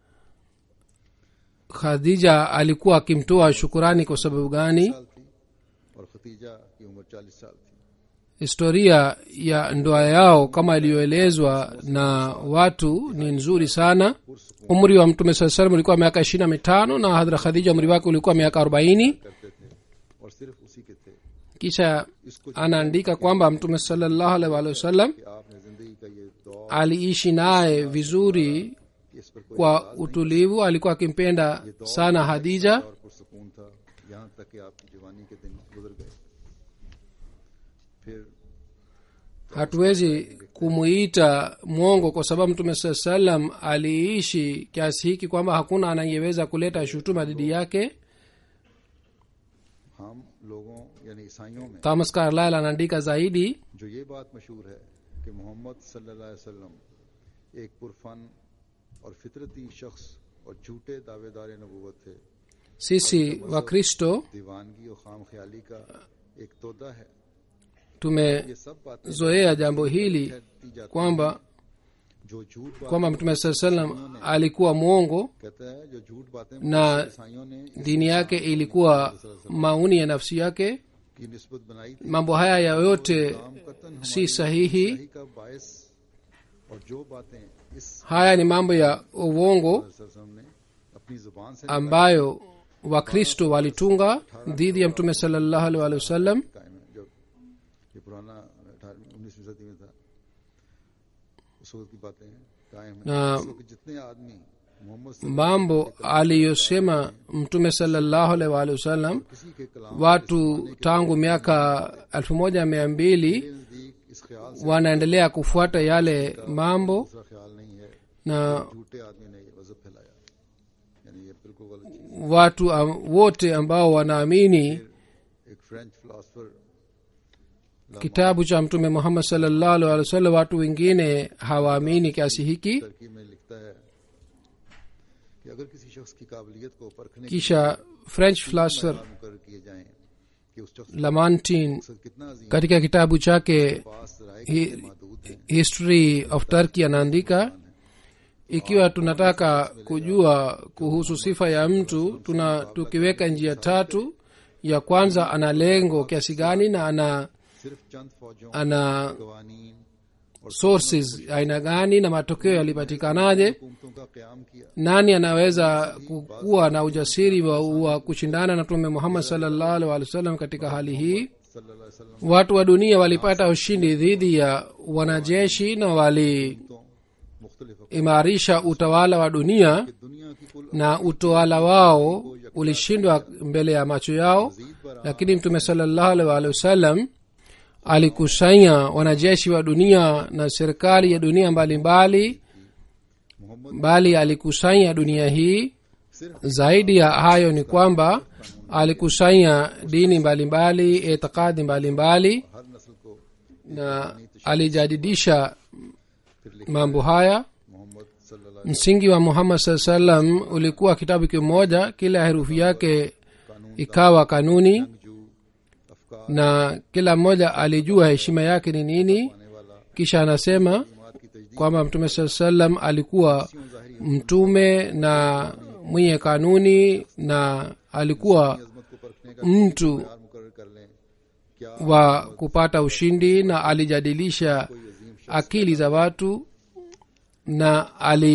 Khadija alikuwa akimtoa shukurani kwa sababu gani? साल थी और खतीजा की उम्र 40 साल थी। Historia ya ndoa yao kama iliyoelezwa na watu ni nzuri sana. Umri wa Mtume sallallahu alaihi wasallam ulikuwa miaka 25 na Hadhrat Khadija umri wake ulikuwa miaka 40. करते थे और सिर्फ उसी के थे Kisha anaandika kwamba Mtume sallallahu alaihi wasallam कि आपने जिंदगी का ये दौर aliishi naye vizuri कि इस पर कोई kwa utulivu. Alikuwa akimpenda sana Hadija. और पुरसकून था, यहाँ तक कि आपकी जवानी के दिन गुजर गए। फिर 19 साल की उम्र में आपने अपनी बीवी को अपने साथ ले लिया। 19 साल की उम्र में आपने अपनी बीवी को अपने साथ ले लिया। hatuwezi kumuita mwongo kwa sababu mtume saa salam aliishi kiasi hiki kwamba hakuna anayeweza kuleta shutuma dhidi yake. हम लोगों यानी ईसाइयों में thomas carlyle anaandika zaidi, जो ये बात मशहूर है कि मोहम्मद सल्लल्लाहु अलैहि वसल्लम एक पुरफन और फितरती शख्स और झूठे दावेदार नबूवत थे, sisi wakristo दीवानगी और खाम ख्याली का एक तोदा है। tumezoea ये सब बातें jambo hili कहती जाती kwamba जो झूठ बात kwamba mtume saa salam alikuwa mwongo कहता है, जो झूठ बातें na ईसाइयों ने dini yake ilikuwa mauni ya nafsi yake. की निस्बत बनाई थी, mambo haya yote कतन si sahihi. सही का बायस और जो बातें इस haya ni mambo ya uongo वसल्लम ने अपनी जुबान से ambayo wakristo walitunga dhidi ya mtume sallallahu alaihi wasallam. कायम है, जो ये पुराना 19वीं सदी में था, उस वक्त की बातें हैं, कायम है। na उस वक्त जितने आदमी मोहम्मद से mambo aliyosema mtume sallallahu alaihi wasallam, किसी के कलाम watu tangu miaka 1200 के नजदीक इस ख्याल से wanaendelea kufuata yale mambo, दूसरा ख्याल नहीं है, na झूठे आदमी ने ये वजह फैलाया, यानी ये बिल्कुल गलत चीज। watu wote ambao wanaamini एक French philosopher kitabu cha mtume Muhammad sallallahu alaihi wasallam, watu wengine hawaamini kiasi hiki. Turkey में लिखता है कि अगर किसी शख्स की काबिलियत को परखने के Kisha french philosopher मुकर्रर किए जाएं कि उस शख्स Lamartine का कितना अजीम katika kitabu chake पास राय Hi- के महदूद है, history of Turkey anaandika, ikiwa tunataka kujua kuhusu sifa ya mtu tukiweka njia tatu. Ya kwanza, ana lengo kiasi gani na सिर्फ चंद फौजों ana कवानीन और sources aina gani na matokeo yalipatikanaje. हुकूमतों का क़याम किया। Nani anaweza kuwa na ujasiri wa kushindana na mtume Muhammad sallallahu alaihi wasallam katika hali hii. सल्लल्लाहु अलैहि वसल्लम Watu wa dunia walipata ushindi dhidi ya wanajeshi na तो मुख्तलिफ waliimarisha utawala wa dunia, दुनिया की कुल na utawala wao ulishindwa mbele ya macho yao. Lakini mtume sallallahu alaihi wasallam alikusanya wanajeshi wa dunia na serikali ya dunia mbalimbali, bali alikusanya dunia hii. Zaidi ya hayo ni kwamba alikusanya dini mbalimbali, itikadi mbalimbali, हर नस्ल को na alijadidisha mambo haya. Mohammad सल्लल्लाहु Msingi wa Muhammad sallallahu alaihi wasallam ulikuwa kitabu kimoja, kila herufi yake ikawa kanuni, अलैहि जू अफकार na kila mmoja alijua heshima yake ni nini. आने वाला Kisha anasema बात की तजदीद kwamba mtume sallallahu alaihi wasallam alikuwa mtume na mwenye kanuni, na alikuwa अजमत को परखने का mtu प्यार मुकर्रर कर लें, क्या wa kupata ushindi, na alijadilisha akili za watu, na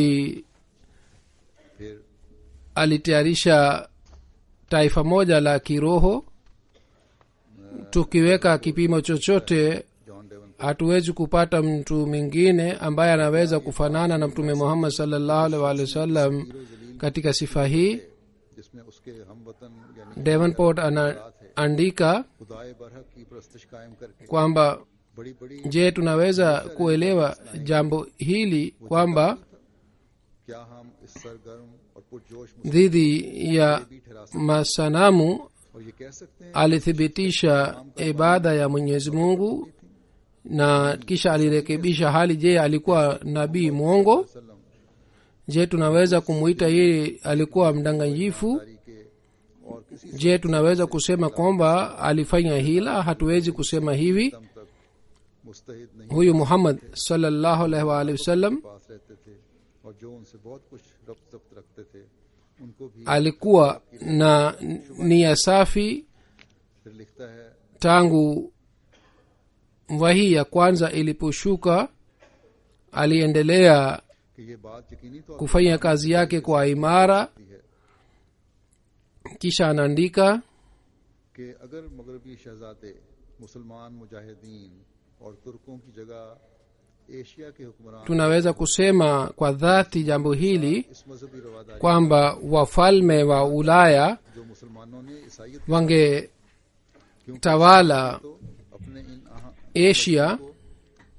फिर alitayarisha taifa moja la kiroho. Tukiweka kipimo chochote, John Devon hatuwezi kupata mtu mwingine ambaye anaweza kufanana na mtume Muhammad sallallahu alaihi wasallam katika sifa hii. जिसमें उसके हम वतन यानी Davenport anaandika खुदाए बरहक की प्रस्तश कायम करके kwamba बड़ी बड़ी je, tunaweza kuelewa jambo hili kwamba क्या हम इस सरगर्म और पुरजोश dhidi ya masanamu और ये कह सकते हैं alithibitisha ibada ya Mwenyezi Mungu na kisha alirekebisha hali. Je, alikuwa nabii mwongo? वसल्लम Je, tunaweza kumuita yeye alikuwa mdanganyifu? के और किसी Je, tunaweza kusema kwamba alifanya hila? Hatuwezi kusema hivi. दम तक मुस्तहिद नहीं Huyu Muhammad sallallahu alaihi wa alihi wasallam पास रहते थे और जो उनसे बहुत कुछ रब्त रखते थे उनको भी alikuwa na nia safi. फिर लिखता है Tangu wahi ya kwanza iliposhuka, aliendelea कि ये बात यकीनी तौर kufanya kazi yake kwa imara. पर है Kisha anaandika कि अगर मगरबी शहजादे मुसलमान मुजाहिदीन और तुर्कों की जगह एशिया के हुक्मरान tunaweza kusema kwa dhati jambo hili इस मजहबी रवादारी kwamba wafalme wa Ulaya जो मुसलमानों ने ईसाइयत wangetawala तो अपने इन Asia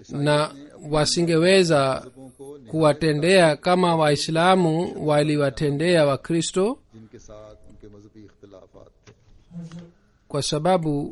na wasingeweza kuwatendea kama waislamu waliwatendea wakristo, जिनके साथ उनके मजहबी इख्तिलाफात थे। kwa sababu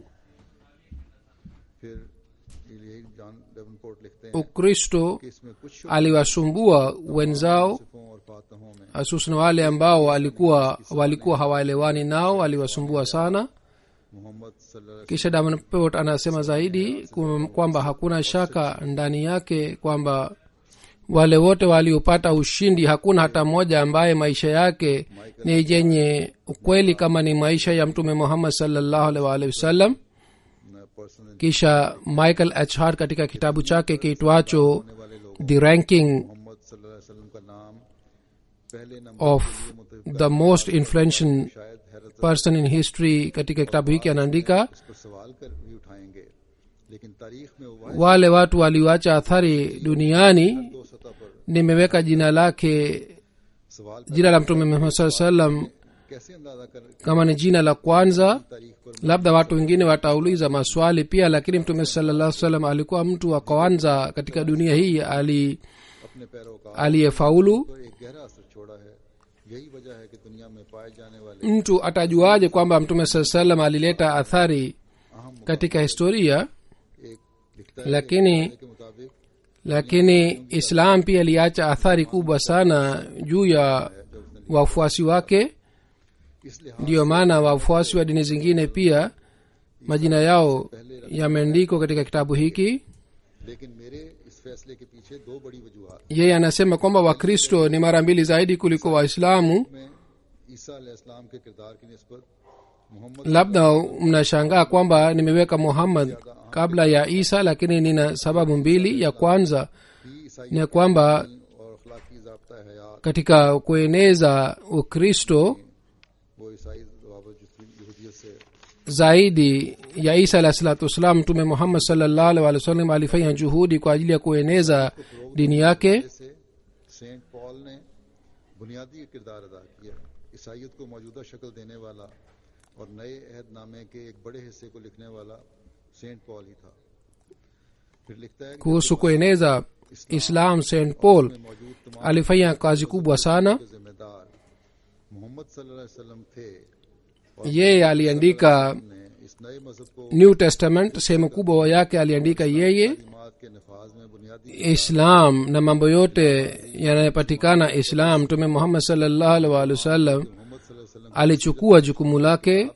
फिर ये जॉन डेवनपोर्ट लिखते हैं ukristo कि इसमें कुछ aliwasumbua wenzao, शुफों और फातहों में hususan wale ambao walikuwa hawaelewani nao, aliwasumbua sana. Mohammad सल्लल्लाहु Kisha Davenport anasema zaidi kwamba hakuna shaka ndani yake kwamba wale wote waliopata ushindi, hakuna hata mmoja ambaye maisha yake ni yenye ukweli kama ni maisha ya Mtume Muhammad sallallahu alaihi wasallam. Person Kisha Michael H. Hart katika kitabu chake kiitwacho The Ranking मोहम्मद सल्लल्लाहु अलैहि वसल्लम का नाम पहले number of the Most Influential शायद हैरत Person in History, katika kitabu hiki anaandika, इस पर सवाल कर भी उठाएंगे, लेकिन तारीख में वो wale watu walioacha athari duniani, दो सतह पर nimeweka jina lake, सवाल jina la Mtume Muhammad sallallahu alaihi wasallam कैसे अंदाजा कर kama ni jina la kwanza. तारीख पर Labda watu wengine watauliza maswali pia, lakini Mtume sallallahu alaihi wasallam alikuwa mtu wa kwanza katika dunia hii अपने पैरों का aliyefaulu. तो एक गहरा असर छोड़ा है। यही वजह है कि दुनिया में पाए जाने वाले Mtu atajuaje kwamba Mtume sallallahu alaihi wasallam alileta athari अहम katika historia? एक लिखता है Lakini के मुताबिक Islam pia iliacha athari kubwa sana juu ya wafuasi wake. इस लिहाज Ndiyo maana wafuasi wa dini zingine pia majina yao yameandikwa katika kitabu hiki. लेकिन मेरे इस फैसले के पीछे दो बड़ी वजूहात Yeye anasema kwamba Wakristo ni mara mbili zaidi kuliko Waislamu. में ईसा अलैहिस्सलाम के किरदार की निस्बत Mohammad Labda mnashangaa kwamba nimeweka Muhammad kabla ya Isa, lakini nina sababu mbili. Ya kwanza ही ईसाई ni kwamba और अखलाकी ज़ाब्ता हयात katika kueneza Ukristo वो ईसाई ज़वाबित यहूदियत से zaidi ya Isa alayhi salatu wasalam, Mtume Muhammad sallallahu alaihi wasallam alifanya juhudi kwa ajili ya kueneza dini yake. से सेंट पॉल ने बुनियादी किरदार अदा किया। ईसाईयत को मौजूदा शक्ल देने वाला और नए अहदनामे के एक बड़े हिस्से को लिखने वाला सेंट पॉल ही था। फिर लिखता है कि Kuhusu kueneza Islam, St. Paul मौजूद तमाम alifanya kazi kubwa sana. के जिम्मेदार मोहम्मद सल्लल्लाहु अलैहि वसल्लम थे। Yeye aliandika ने इस नए मजहब को New Testament, sehemu kubwa yake aliandika yeye. तालीमात के नफाज में बुनियादी Islam na mambo yote yanayopatikana Islam, Mtume Muhammad sallallahu alaihi wasallam Mohammad सल्लल्लाहु अलैहि वसल्लम alichukua jukumu lake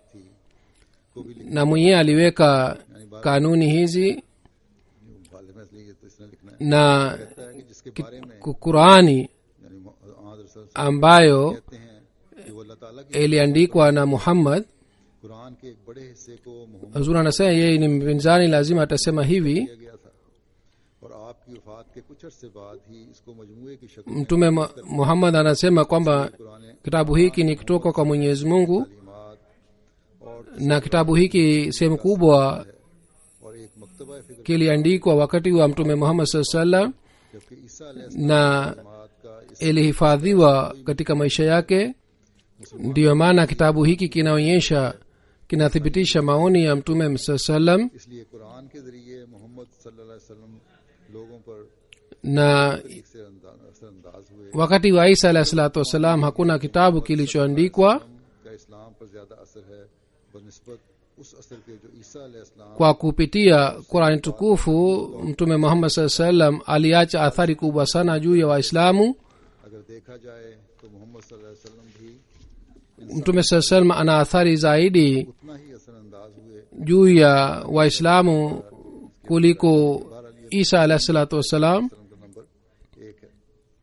na mwenyewe aliweka kanuni hizi, वाले में इसलिए तो इसने लिखना na है कि जिसके बारे में Qurani यानी रसूल ambayo कहते हैं कि वो अल्लाह ताला की iliandikwa na Muhammad. कुरान के एक बड़े हिस्से को Mohammad Hazur anasema yeye ni mpinzani, lazima atasema hivi. किया गया था और आपकी वफात के कुछ अरसे बाद ही इसको मजमूए की शक्ल में Mtume Muhammad anasema kwamba Quran kitabu hiki ni kutoka kwa Mwenyezi Mungu, तालीमात और na kitabu hiki sehemu kubwa और एक मकतबा फिक्र kiliandikwa wakati wa Mtume Muhammad sallallahu alaihi wasallam जबकि ईसा अलैहि na सलाम का इस ilihifadhiwa katika maisha yake. Ndiyo maana kitabu hiki kinaonyesha, kinathibitisha maoni ya Mtume sallallahu alaihi wasallam, इसलिए कुरान के जरिए मोहम्मद सल्लल्लाहु अलैहि वसल्लम लोगों पर na से असरअंदाज हुए। wakati wa Isa alayhi salatu wasalam hakuna kitabu kilichoandikwa. का इस्लाम पर ज्यादा असर है बनिस्बत उस असर के जो ईसा अलैहिस्सलाम Kwa kupitia Qurani tukufu, Mtume Muhammad sallallahu alaihi wasallam aliacha athari kubwa sana juu ya Waislamu. अगर देखा जाए तो मोहम्मद सल्लल्लाहु अलैहि वसल्लम भी Mtume sallallahu alaihi wasallam ana athari zaidi उतना ही असरअंदाज हुए। juu ya Waislamu kuliko Isa alayhi salatu wasalam. का नंबर 1 है।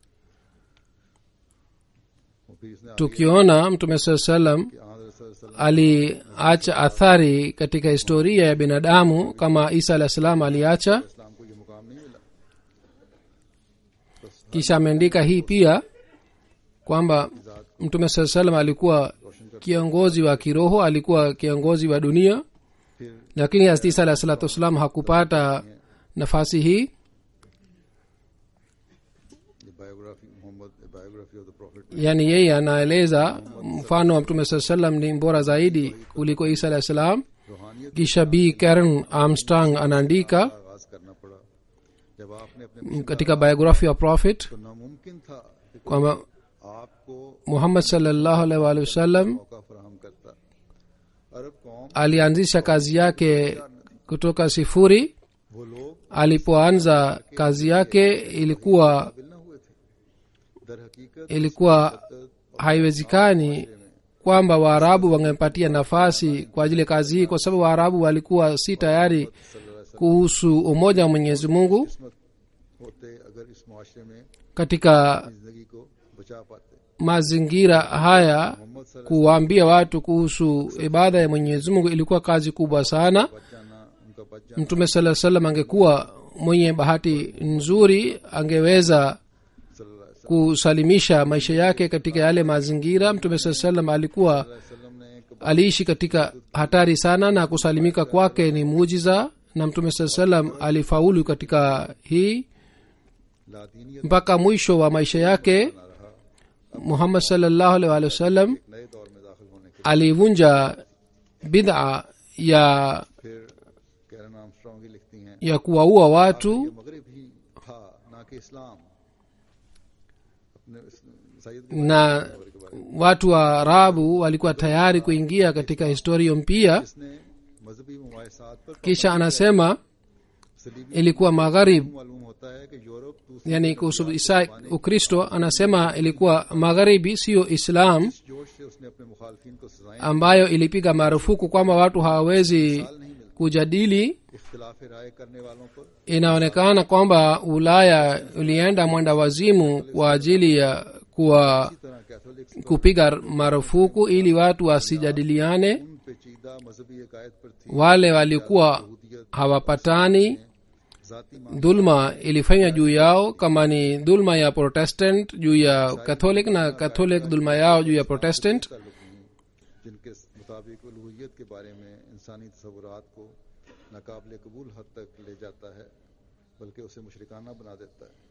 और फिर इसने Tukiona Mtume sallallahu alaihi wasallam aliacha athari katika historia ya binadamu kama Isa alayhi salam aliacha. इस्लाम को ये मुकाम नहीं मिला। Kisha ameandika hii pia kwamba Mtume sallallahu alaihi wasallam alikuwa kiongozi wa kiroho, alikuwa kiongozi wa dunia, फिर lakini Hazrat Isa alayhi salatu wasalam hakupata nafasi hii. ये biography Muhammad biography of the prophet Yani yeye anaeleza mfano wa Mtume sallallahu alaihi wasallam ni bora zaidi kuliko Isa alayhi salam. रूहानियत Kisha B. Karen Armstrong anaandika आगाज करना पड़ा जब आपने अपने katika biography of prophet तो नामुमकिन था कि kwamba आपको Muhammad sallallahu alaihi wasallam मौका फराहम करता। अरब कौम alianzisha kazi yake kutoka sifuri. वो लोग Alipoanza kazi yake ilikuwa काबिल न हुए थे। दर हकीकत ilikuwa haiwezekani kwamba Waarabu wangempatia nafasi kwa ajili ya kazi hii, kwa sababu Waarabu walikuwa si tayari kuhusu umoja wa Mwenyezi Mungu किस्मत होते अगर इस मुआशरे में katika जिंदगी को बचा पाते। mazingira haya. मोहम्मद सल्लल्लाहु Kuwaambia watu kuhusu ibada ya Mwenyezi Mungu ilikuwa kazi kubwa sana. अलैहि वसल्लम उनका बच जाना Mtume sallallahu alaihi wasallam angekuwa mwenye bahati nzuri, angeweza सल्लल्लाहु अलैहि kusalimisha maisha yake katika yale mazingira. Mtume sallallahu alaihi wasallam alikuwa वसल्लम ने aliishi katika hatari sana, na kusalimika kwake ni muujiza, na Mtume sallallahu alaihi wasallam alifaulu katika hii लादीनियत mpaka mwisho wa maisha yake. बना रहा। Muhammad sallallahu alaihi wasallam नए दौर में दाखिल होने के alivunja bid'a ya फिर कैरन आर्मस्ट्रॉन्ग ही लिखती हैं ya kuwaua ये watu, मगरिब ही था ना कि इस्लाम। अपने Syed na watu wa Arabu walikuwa tayari kuingia katika historia mpya. इसने मजहबी मुमायसात पर Kisha anasema सलीबी ilikuwa magharib, मालूम होता है कि यूरोप दूसरे yani kuhusu Isa Ukristo, anasema ilikuwa magharibi, siyo Islam, जोश से उसने अपने मुखालफिन को सजाएं ambayo ilipiga marufuku kwamba watu hawawezi kujadili. इख्तिलाफ राय करने वालों पर Inaonekana kwamba Ulaya ulienda mwenda wazimu kwa ajili ya इसी तरह Catholics kupiga marufuku ili watu wasijadiliane. उन पेचीदा मजहबी अकायद पर थी। Wale walikuwa hawapatani, जाती dhulma ilifanywa juu yao, kama ni dhulma ya Protestant juu ya Catholic na Catholic dhulma yao juu ya Protestant. ताल्लुक नहीं, जिनके मुताबिक उलूहियत के बारे में इंसानी तसव्वुरात को नाकाबिल कबूल हद तक ले जाता है, बल्कि उसे मुशरिकाना बना देता है।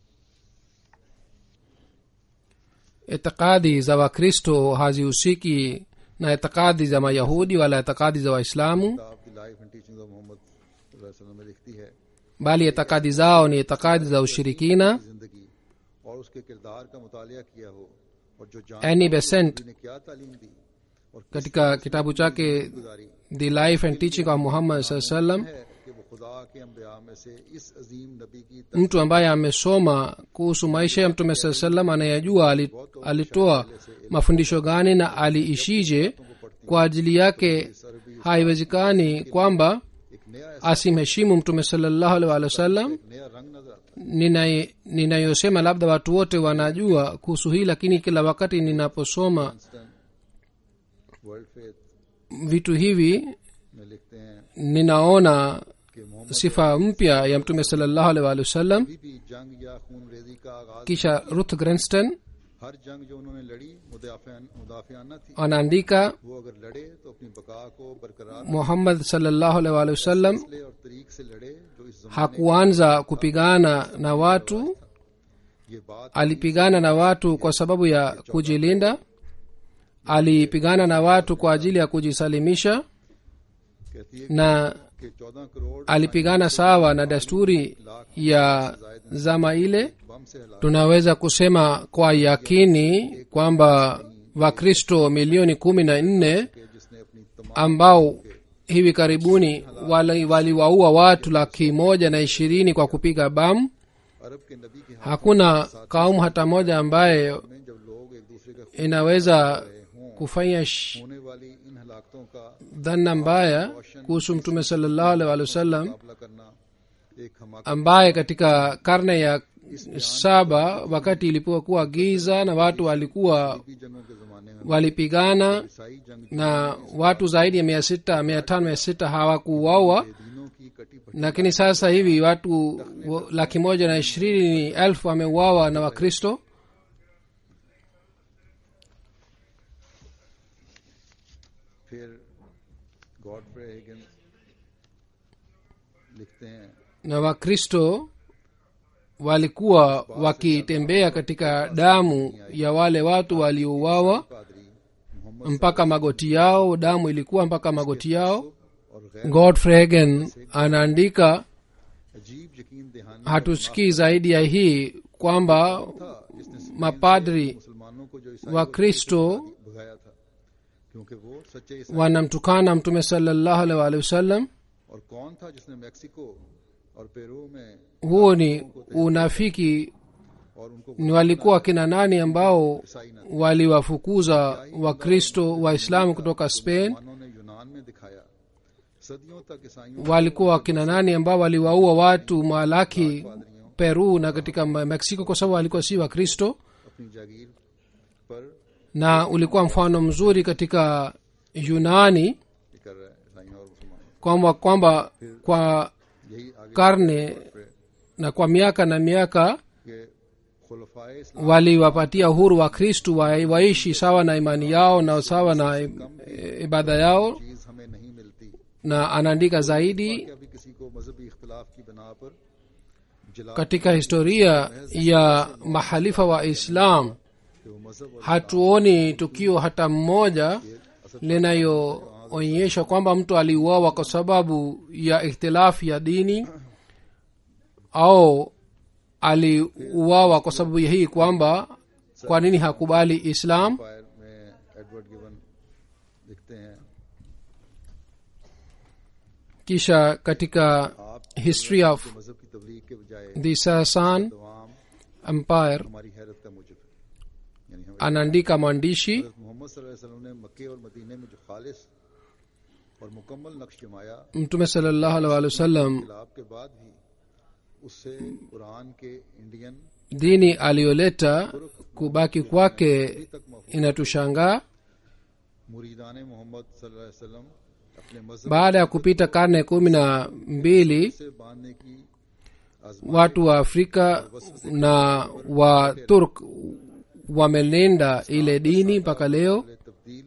Itikadi za Wakristo hazihusiki na itikadi za Mayahudi wala itikadi za Waislamu, किताब की life and teaching of Muhammad सल्लल्लाहु अलैहि वसल्लम में लिखती है bali itikadi zao ni itikadi za ushirikina. जिंदगी और उसके किरदार का मुतालिया किया हो और जो जान Annie Besant ने क्या तालीम दी और katika kitabu chake गुजारी The Life and Teaching of Muhammad sallallahu alaihi wasallam, है कि वो खुदा के अंबिया में से इस अजीम नबी की mtu ambaye amesoma kuhusu maisha ya Mtume sallallahu alaihi wasallam anayejua alitoa mafundisho gani na aliishije. Kwa ajili yake haiwezekani kwamba एक नया asimheshimu Mtume sallallahu alaihi wasallam. नया रंग नजर आता है। Ninayosema labda watu wote wanajua kuhusu hii, lakini kila wakati ninaposoma world faith vitu hivi में लिखते हैं ninaona कि Mohammad sifa mpya ya Mtume sallallahu alaihi wasallam. भी जंग या खून रेजी का आगाज Kisha Ruth Grenston हर जंग जो उन्होंने लड़ी मुदाफियाना थी। anaandika, वो अगर लड़े तो अपनी बका को बरकरार Muhammad sallallahu alaihi wasallam ले और तरीक से लड़े जो इस जमाने hakuanza kupigana na watu, ये बात alipigana na watu kwa sababu ya kujilinda, alipigana na watu kwa ajili ya kujisalimisha, कहती है na कि 14 crore alipigana sawa na desturi ya zama ile. बम से हला Tunaweza kusema kwa yakini kwamba Wakristo milioni 14 के जिसने अपनी तमाम ambao hivi karibuni waliwaua watu 120,000 kwa kupiga bamu. अरब के नबी के हाथ Hakuna kaumu hata moja ambaye में जब लोग एक दूसरे का inaweza kufanya होने वाली इन हलाकतों का dhana mbaya kuhusu Mtume sallallahu alaihi wasallam, मुकाबला करना एक हमाक ambaye katika karne ya 7 wakati ilipokuwa giza na watu walikuwa की जंगों के जमाने में walipigana ईसाई जंग na watu zaidi ya 600 500 600 hawakuuawa, दिनों की कटी पटी lakini sasa hivi watu 120,000 wameuawa na Wakristo. फिर गॉडफ्रे हिगिंस लिखते हैं Na Wakristo walikuwa wakitembea katika damu ya wale watu waliouawa पादरी Mohammad mpaka magoti yao, damu ilikuwa mpaka magoti yao. और गैर Godfrey Hagen anaandika अजीब यकीन दहानी hatusikii zaidi ya hii kwamba था जिसने mapadri मुसलमानों को जो ईसाई wa kristo भगाया था, क्योंकि वो सच्चे ईसाई। wanamtukana mtume sallallahu alaihi wasallam. और कौन था जिसने मैक्सिको और पेरू में Huo ni unafiki. और उनको Ni walikuwa kina nani ambao ईसाई न waliwafukuza wakristo waislamu kutoka Spain? मुसलमानों ने यूनान में दिखाया। सदियों तक ईसाइयों Walikuwa kina nani ambao waliwaua watu Malaki, Peru na katika Mexico kwa sababu walikuwa si wakristo? अपनी जागीर पर Na ulikuwa mfano mzuri katika Yunani ये कर रहा है ईसाइयों और मुसलमानों। kwamba kwa यही आगे karne na kwa miaka na miaka के खुलफाए इस्लाम waliwapatia uhuru wa kristu waishi sawa na imani yao na sawa na ibada yao. चीज हमें नहीं मिलती। Na anaandika zaidi क्या भी किसी को मजहबी इख्तिलाफ की बिना पर जला katika historia ya mahalifa wa Islam कि वो मजहब और hatuoni tukio hata mmoja linayoonyesha kwamba mtu aliuawa kwa sababu ya ikhtilafu ya dini au aliuawa kwa sababu ya hii kwamba kwa nini hakubali Islam. Fire में Edward गिवन लिखते हैं, Kisha katika history of मजहब की तबलीग के बजाय the Sassan तमाम Empire हमारी हैरत का मुजब है। यानी हमें anaandika mwandishi मोहम्मद सल्लल्लाहु अलैहि वसल्लम ने मक्के और मदीने में जो खालिस और मुकम्मल नक्श जमाया, Mtume sallallahu alaihi wasallam इख्तिलाफ के बाद भी उससे कुरान के Indian dini aliyoleta kubaki kwake inatushangaa. मुरीदान मोहम्मद सल्लल्लाहु अलैहि वसल्लम अपने मजहब Baada ya kupita karne 12 से बांधने की watu wa Afrika na wa Turk wamelinda ile dini mpaka leo, तब्दील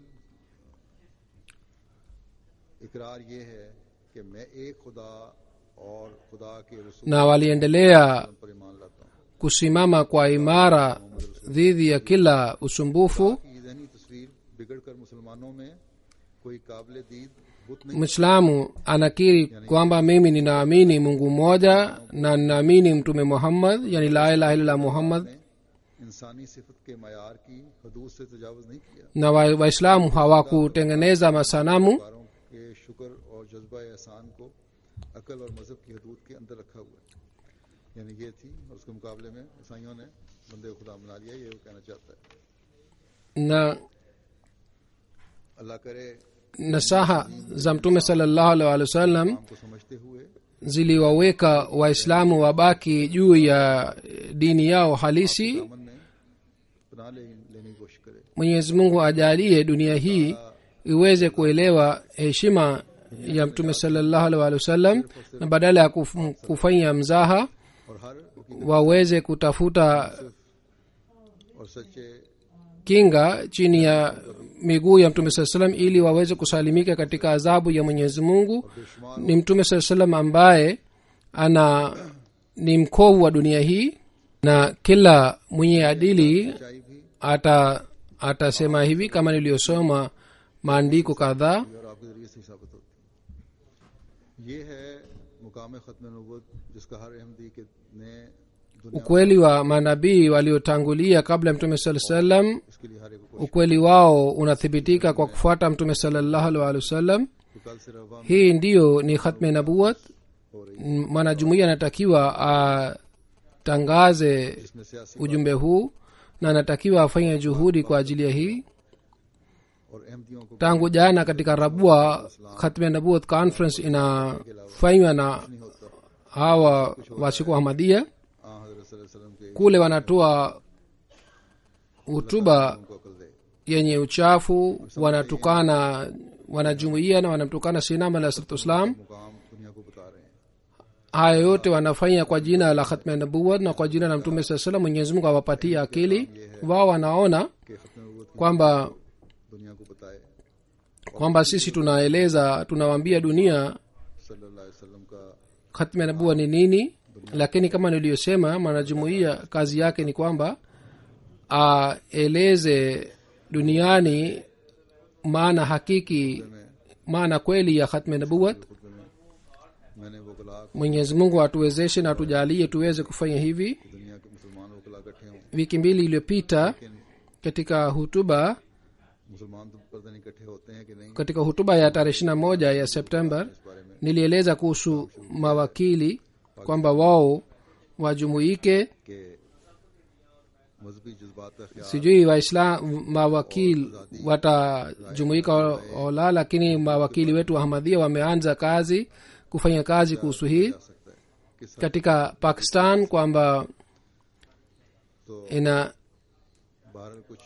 इकरार ये है कि मैं एक खुदा और खुदा के रसूल na waliendelea पर ईमान लाता हूँ। kusimama kwa imara dhidi ya kila usumbufu. की ज़हनी तस्वीर बिगड़कर मुसलमानों में कोई काबिल दीद बुत नहीं। Mwislamu anakiri kwamba mimi ninaamini Mungu mmoja na ninaamini Mtume Muhammad, yani la ilaha illa Muhammad, इंसानी सिफत के मयार की हदूद से तजावुज नहीं किया। na Waislamu hawakutengeneza masanamu. कारों के शुक्र और जज्बा एहसान को अकल और मजहब की हदूद के अंदर रखा हुआ है। यानी ये थी, और उसके मुकाबले में ईसाइयों ने बंदे खुदा बना लिया, ये वो कहना चाहता है। Na अल्लाह करे nasaha za Mtume sallallahu alaihi wasallam हमको समझते हुए ziliwaweka Waislamu wabaki juu ya dini yao halisi. अमन में पनाह लेने की कोशिश करे। Mwenyezi Mungu ajalie dunia hii iweze kuelewa heshima ya Mtume sallallahu alaihi wasallam, na badala ya kufanya mzaha और हर waweze kutafuta और सच्चे kinga chini ya miguu ya Mtume sallallahu alaihi wasallam ili waweze kusalimika katika adhabu ya Mwenyezi Mungu. Ni Mtume sallallahu alaihi wasallam ambaye ni mkovu wa dunia hii, na kila mwenye adili सच्चाई भी atasema hivi kama niliyosoma maandiko kadhaa. और आपके जरिए से साबित होती है। ये है मुकाम खत्म नबूवत जिसका हर अहमदी के ने दुनिया Ukweli wa manabii waliotangulia kabla ya Mtume sallallahu alaihi wasallam, इसके लिए हर एक को ukweli wao unathibitika kwa kufuata Mtume sallallahu alaihi wasallam. तो कल से रवा में Hii ndiyo ni khatme nabuwat. हो रही है, Mwanajumuiya anatakiwa atangaze जिसमें सियासी ujumbe huu na anatakiwa afanye juhudi kwa ajili ya hii. और अहमदियों को Tangu jana katika Rabua Khatme Nabuwat conference inafanywa na नहीं होता। hawa wasiku Ahmadiyya. हजरत सल्लल्लाहु अलैहि वसल्लम के Kule wanatoa hutuba उनको अकल दे। yenye uchafu, wanatukana wanajumuiya na wanamtukana Sinam alayhi salatu wassalam. मुकाम दुनिया को बता रहे हैं। Haya yote wanafanya kwa jina la Khatme Nabuwat na kwa jina la Mtume sallallahu alaihi wasallam. Mwenyezi Mungu awapatie akili. Wao wanaona कि खत्म नबूवत की kwamba दुनिया को बताए। sisi tunawaambia dunia सल्लल्लाहु अलैहि वसल्लम का Khatme Nabuwa ni nini, lakini kama niliyosema, mwanajumuiya kazi yake ni kwamba aeleze duniani maana hakiki, maana kweli ya Khatme Nabuwat. मैंने वकला को mwenyezi mungu atuwezeshe na atujalie tuweze kufanya hivi. दुनिया के मुसलमान वकला इकट्ठे हों, Wiki mbili iliyopita लेकिन katika hutuba मुसलमान तो पता नहीं इकट्ठे होते हैं कि नहीं, katika hutuba ya tarehe 21 ya Septemba इस बारे में nilieleza kuhusu mawakili kwamba wao wajumuike. कि मजहबी जज्बात का ख्याल Sijui Waislamu mawakili watajumuika au la, lakini mawakili wetu wa Ahmadiyya wameanza kufanya kazi kuhusu hii जा सकता है किस katika Pakistan, kwamba तो ina बहरहाल कुछ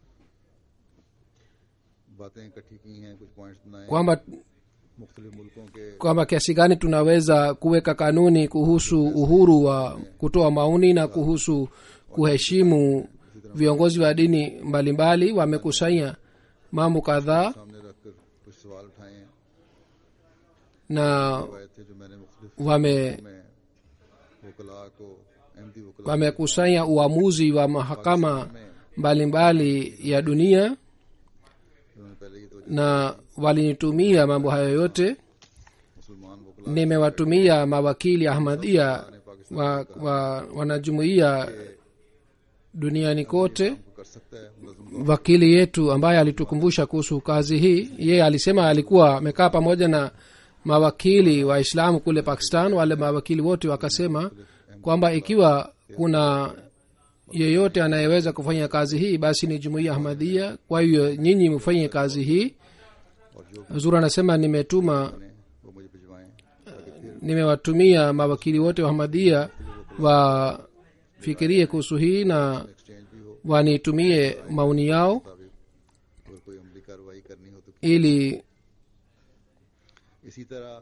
बातें इकट्ठी की हैं, कुछ पॉइंट्स बनाए हैं, kwamba मुख्तलिफ मुल्कों के kwamba kiasi gani tunaweza kuweka kanuni kuhusu uhuru wa kutoa maoni na kuhusu kuheshimu viongozi wa dini mbalimbali. Wamekusanya mambo kadhaa सामने रखकर कुछ सवाल उठाए हैं, na आए थे जो मैंने मुख्तलिफ wame में वकला को अहमदी वकला wamekusanya uamuzi wa mahakama mbalimbali ya dunia, उन्होंने पहले ही तो na walinitumia mambo hayo yote. मुसलमान वकला Nimewatumia mawakili Ahmadiyya wanajumuia duniani kote. को कर सकता है मुलज़िम Wakili yetu ambaye alitukumbusha kuhusu kazi hii, yeye alisema alikuwa amekaa pamoja na mawakili wa Islamu kule Pakistan. Wale mawakili wote wakasema kwamba ikiwa kuna yeyote anayeweza kufanya kazi hii basi ni jumuiya Ahmadiyya. Kwa hiyo nyinyi mfanye kazi hii. और जो Zura anasema ने वो मुझे भिजवाएं nimewatumia mawakili wote wa Ahmadiyya wafikirie kuhusu hii na exchange भी हो, wanitumie maoni yao मुताबिक अगर कोई अमली कार्रवाई करनी हो तो ili इसी तरह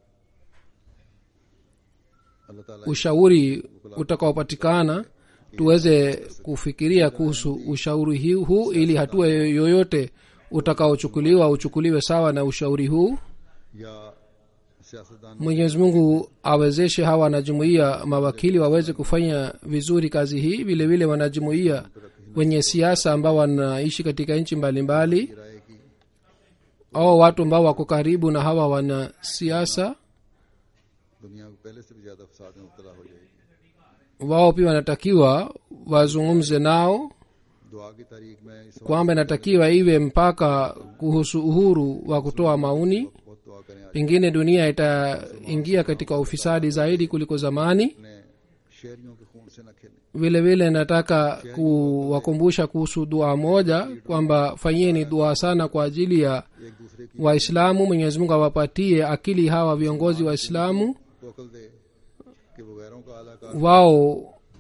अल्लाह ताला ushauri utakaopatikana tuweze kufikiria kuhusu ushauri huu, ili hatua yoyote utakaochukuliwa uchukuliwe sawa na ushauri huu. या सियासतदान Mwenyezi Mungu awezeshe hawa wanajumuia mawakili waweze kufanya vizuri kazi hii. Vile vile wanajumuia wenye siasa ambao wanaishi katika nchi mbalimbali की राय की au watu ambao wako karibu na hawa wana siasa, दुनिया को पहले से भी ज्यादा फसाद में मुब्तला हो जाएगी। wao pia wanatakiwa wazungumze nao दुआ की तारीख में इस वक्त kwamba inatakiwa iwe mpaka kuhusu uhuru wa kutoa maoni. बहुत दुआ करें आज Pengine dunia itaingia katika ufisadi zaidi kuliko zamani. अपने शहरियों के खून से न खेलें। Vile vile nataka kuwakumbusha kuhusu dua moja, kwamba fanyeni dua sana kwa ajili ya एक दूसरे की Waislamu. Mwenyezi Mungu awapatie akili hawa viongozi wa Islamu, तो अकल दे कि वो गैरों का आला कार wao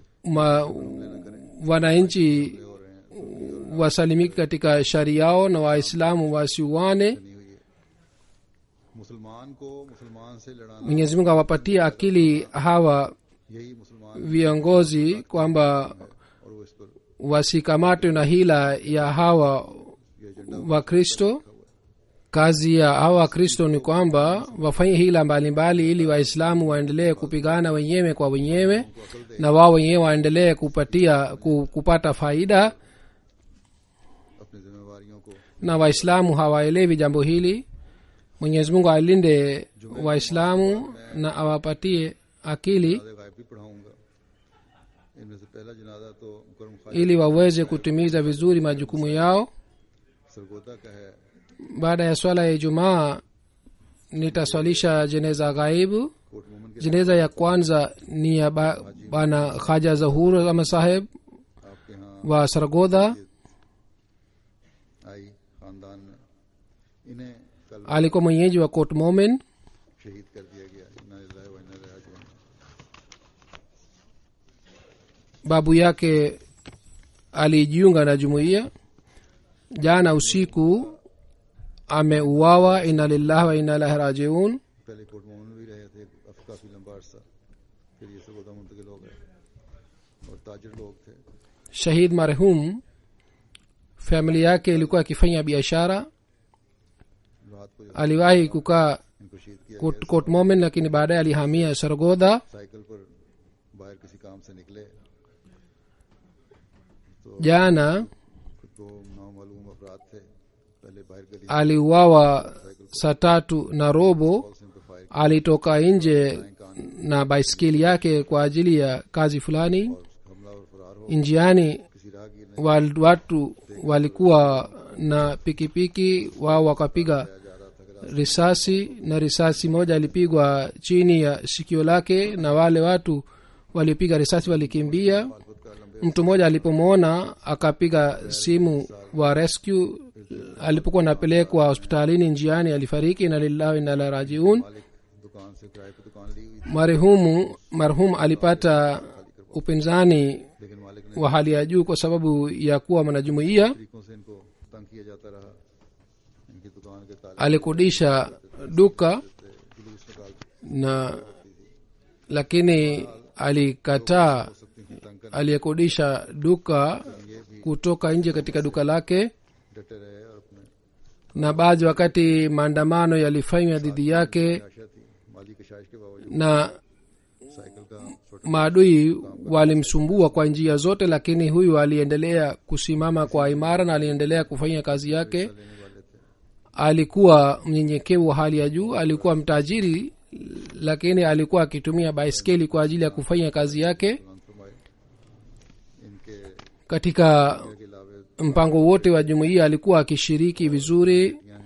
wananchi हो रहे हैं wasalimiki katika sharia yao na Waislamu wasiuane. बनी हुई है। मुसलमान को मुसलमान से लड़ाना, Mwenyezi Mungu awapatie akili hawa यही मुसलमान viongozi kwamba और वो इस पर wasikamatwe na hila ya hawa ये agenda Wakristo. Kazi ya hawa Wakristo ni kwamba wafanye hila mbalimbali ili Waislamu waendelee kupigana wenyewe kwa wenyewe na wao wenyewe waendelee kupata faida, अपनी जिम्मेवारियों को na Waislamu hawaelewi jambo hili. Mwenyezi Mungu alinde Waislamu na awapatie akili जनाज़े गायब भी पढ़ाऊंगा। इनमें से पहला जनाजा तो मुकर्रम Khalid ili waweze kutimiza vizuri majukumu yao. Sargodha का है। Baada ya swala ya Ijumaa nitaswalisha jeneza ghaibu. Kot Momin के Jeneza ya kwanza ni ya bana Khaja Zahur Ahmad Saheb आपके यहाँ wa Sargodha. आई खानदान में इन्हें कल Alikuwa mwenyeji wa Court Momen. शहीद कर दिया गया। इन्ना लिल्लाहि व इन्ना इलैहि राजिऊन। Babu yake alijiunga na jumuiya. Jana usiku ameuawa. Inna lillahi wa inna ilaihi rajiun. पहले कोट मोमन में भी रहे थे काफी लंबा अरसा, फिर ये सरगोदा मुंतकिल हो गए और ताजिर लोग थे। Shahid marhum familia yake ilikuwa akifanya biashara. रात को जब Aliwahi kukaa इनको शहीद किया Court Momen, lakini baadaye alihamia Sargodha. Cycle पर बाहर किसी काम से निकले Jana तो नामालूम अफराद थे, पहले बाहर गली aliuawa saa 3:15 से इन पर fire alitoka nje na baiskeli yake kwa ajili ya kazi fulani. हमलावर फरार हो njiani किसी राहगीर ने watu walikuwa na pikipiki, wao wakapiga risasi, na risasi moja alipigwa chini ya sikio lake, na wale watu walipiga risasi walikimbia. Mtu mmoja alipomwona akapiga simu wa rescue. Alipokuwa napelekwa hospitalini, njiani alifariki. Na lillahi na la rajiun. मालिक दुकान से किराए पर दुकान ली हुई marhum alipata upinzani लेकिन मालिक ने wa hali ya juu kwa sababu ya kuwa mwanajumuiya. तरीकों से इनको तंग किया जाता रहा। इनकी दुकान के ताले alikodisha duka जुलूस निकाल na lakini alikataa सकती थी, तंग कर aliyekodisha duka kutoka nje katika duka lake. डटे रहे और अपने Na baadhi wakati maandamano yalifanywa dhidi yake, आशा थी माली कशाइश के बावजूद na साइकिल का छोटा maadui walimsumbua kwa njia zote, lakini huyu aliendelea kusimama kwa imara na aliendelea kufanya kazi yake. लेने वाले थे। Alikuwa mnyenyekevu wa hali ya juu, alikuwa mtajiri, lakini alikuwa akitumia baiskeli kwa ajili ya kufanya kazi yake. Quran फरमाए इनके Katika के अलावे mpango wote wa jumuiya alikuwa akishiriki vizuri. यहाँ हैं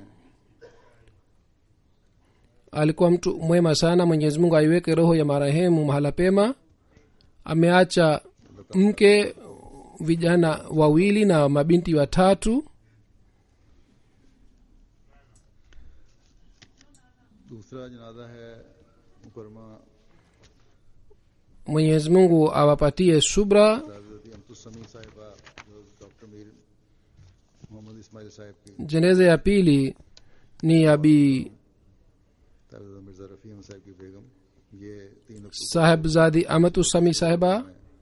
Alikuwa mtu mwema sana. Mwenyezi Mungu aiweke roho ya marehemu mahala pema. Ameacha mke, vijana wawili na mabinti watatu. दूसरा जनाजा है मुकरमा Mwenyezi Mungu awapatie subra. साहिबजादी अमतुस्समी साहिबा जो डॉक्टर मीर मोहम्मद इस्माइल साहिब की Jeneza ya pili ni ya Bi Sahibzada मिर्जा रफी अहमद साहिब की बेगम। ये 3 अक्टूबर Sahibzadi Amatu Sami Sahiba,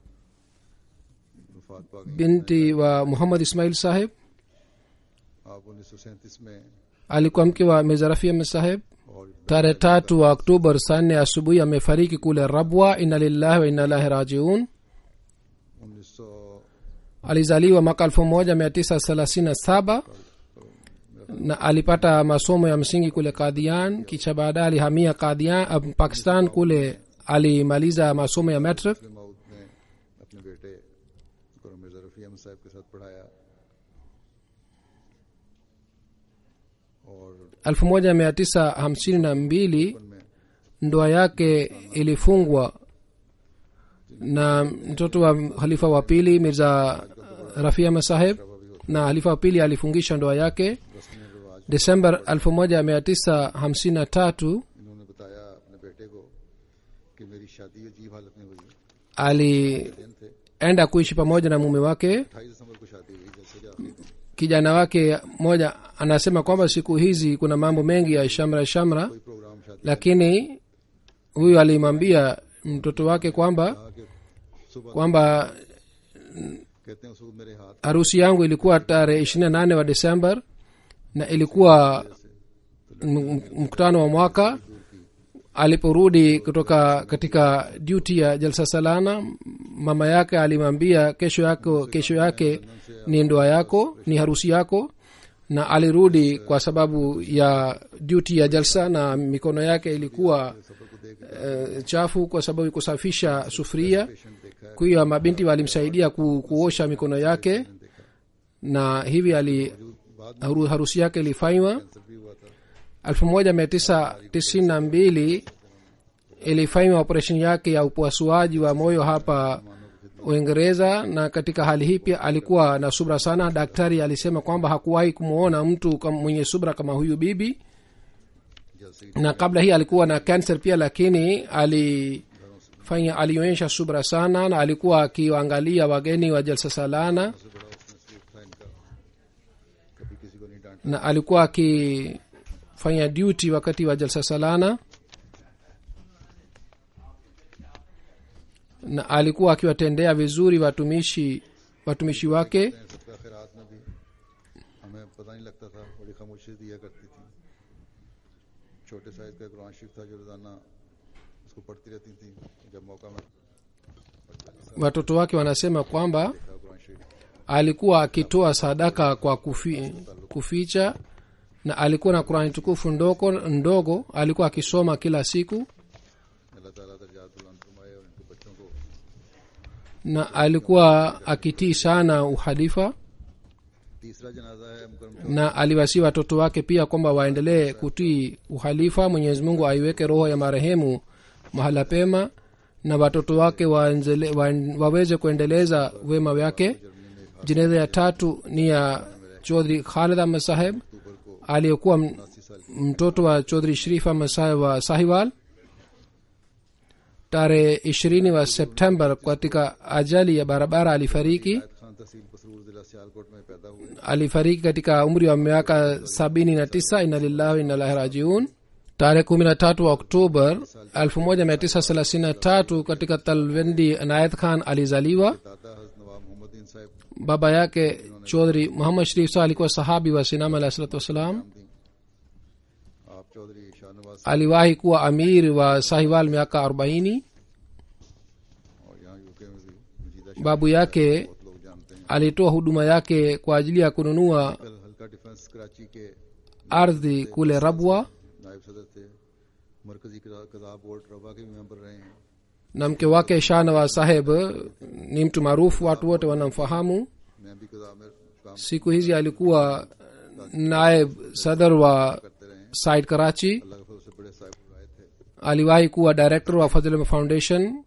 वफात पा गई। binti wa Muhammad Ismail Sahib. आप 1937 में Alikuwa mke wa Mirza Rafi Ahmed Sahib. और Tarehe 3 wa Oktoba saa 4 asubuhi amefariki kule Rabwa. Inna lillahi wa inna ilaihi rajiun. 1900 Alizaliwa mwaka 1937 na alipata masomo ya msingi kule Qadian, kisha baadaye alihamia Qadian Pakistan. Kule alimaliza masomo ya matric. माउद ने अपने बेटे मुकरम मिर्जा रफी अहमद साहिब के साथ पढ़ाया और 1952 में ndoa yake ilifungwa na mtoto wa halifa wa pili Mirza Rafi Ahmed Sahib, na halifa wa pili alifungisha ndoa yake रस्म रिवाज Desemba 1953. इन्होंने बताया अपने बेटे को कि मेरी शादी अजीब हालत में हुई है। Alienda दिन थे kuishi pamoja na mume wake. 28 दिसंबर को शादी हुई जैसे कि आखिरी दिन। Kijana wake mmoja anasema kwamba siku hizi kuna mambo mengi ya shamra कोई प्रोग्राम शादी lakini huyu alimwambia mtoto wake kwamba कहा कि सुबह कहते हैं उस वक्त मेरे हाथ harusi yangu ilikuwa tarehe 28 wa Desemba na ilikuwa mkutano wa mwaka. Aliporudi kutoka katika duty ya Jalsa Salana, mama yake alimwambia kesho yake ni ndoa yako, ni harusi yako, na alirudi kwa sababu ya duty ya Jalsa na mikono yake ilikuwa chafu kwa sababu kusafisha sufuria. Kwa hiyo mabinti walimsaidia kuosha mikono yake, na hivi harusi yake ilifanywa. भी हुआ था 1992 ilifanywa operesheni yake ya upasuaji wa moyo hapa Uingereza, na katika hali hii pia alikuwa na subra sana. Daktari alisema kwamba hakuwahi kumwona mtu mwenye subra kama huyu bibi, जैसे na kabla hii alikuwa na cancer pia, lakini alionyesha subra sana, na alikuwa akiangalia wageni wa Jalsa Salana, बड़ा उसमें सलूक था इनका, कभी किसी को नहीं डांटा। na alikuwa akifanya duty wakati wa Jalsa Salana, na alikuwa akiwatendea vizuri watumishi wake. सबका खैरात में भी हमें पता नहीं लगता था, बड़ी खामोशी दिया करती थी। छोटे साइज का कुरान शरीफ था जो रोजाना उसको पढ़ती रहती थी, जब मौका मिलता Watoto wake wanasema kwamba था कुरान शरीफ। alikuwa akitoa sadaka kwa kuficha, na alikuwa na Qur'ani tukufu ndogo alikuwa akisoma kila siku, अल्लाह ताला दर्जात बुलंद फरमाए और इनके बच्चों को na alikuwa akitii sana uhalifa, तीसरा जनाजा है मुकरम na aliwasi watoto wake pia kwamba waendelee kutii uhalifa. Mwenyezi Mungu aiweke roho ya marehemu mahala pema na watoto wake waweze kuendeleza wema wake. Jeneza ya tatu ni ya Chaudhry Khalid Ahmad Saheb aliyekuwa mtoto wa Chaudhry Sharif Ahmad Saheb wa Sahiwal. Tarehe 20 wa September katika ajali ya barabara alifariki. Khan तहसील पसरूर जिला सियालकोट में पैदा हुए। Alifariki katika umri wa miaka 79. Inna lillahi wa inna ilaihi rajiun. Tarehe 13 wa Oktoba 1933 katika Talwindi Anayat Khan alizaliwa. दादा Hazrat Nawab Mohammadin Sahab Baba yake Chaudhry Muhammad Sharif Saheb alikuwa sahabi wa Sinam alayhi salatu wasalam. आप चौधरी Shahnawaz Aliwahi kuwa amir wa Sahiwal miaka 40. और यहाँ यूके में भी Majida Babu yake बहुत लोग जानते हैं। alitoa huduma yake kwa ajili ya kununua कल हल्का डिफेंस कराची के ardhi kule Rabwa, नायब सदर थे। मरकजी कज़ा बोर्ड रवा के भी मेंबर रहे हैं। na mke wake Shahnawaz Saheb ni mtu maarufu, watu wote wanamfahamu. मैं भी कज़ा में काम Siku hizi alikuwa naib sadar wa करते रहे हैं। Side Karachi. अल्लाह के फजल से बड़े साहिब आए थे Aliwahi kuwa director wa Fazl Foundation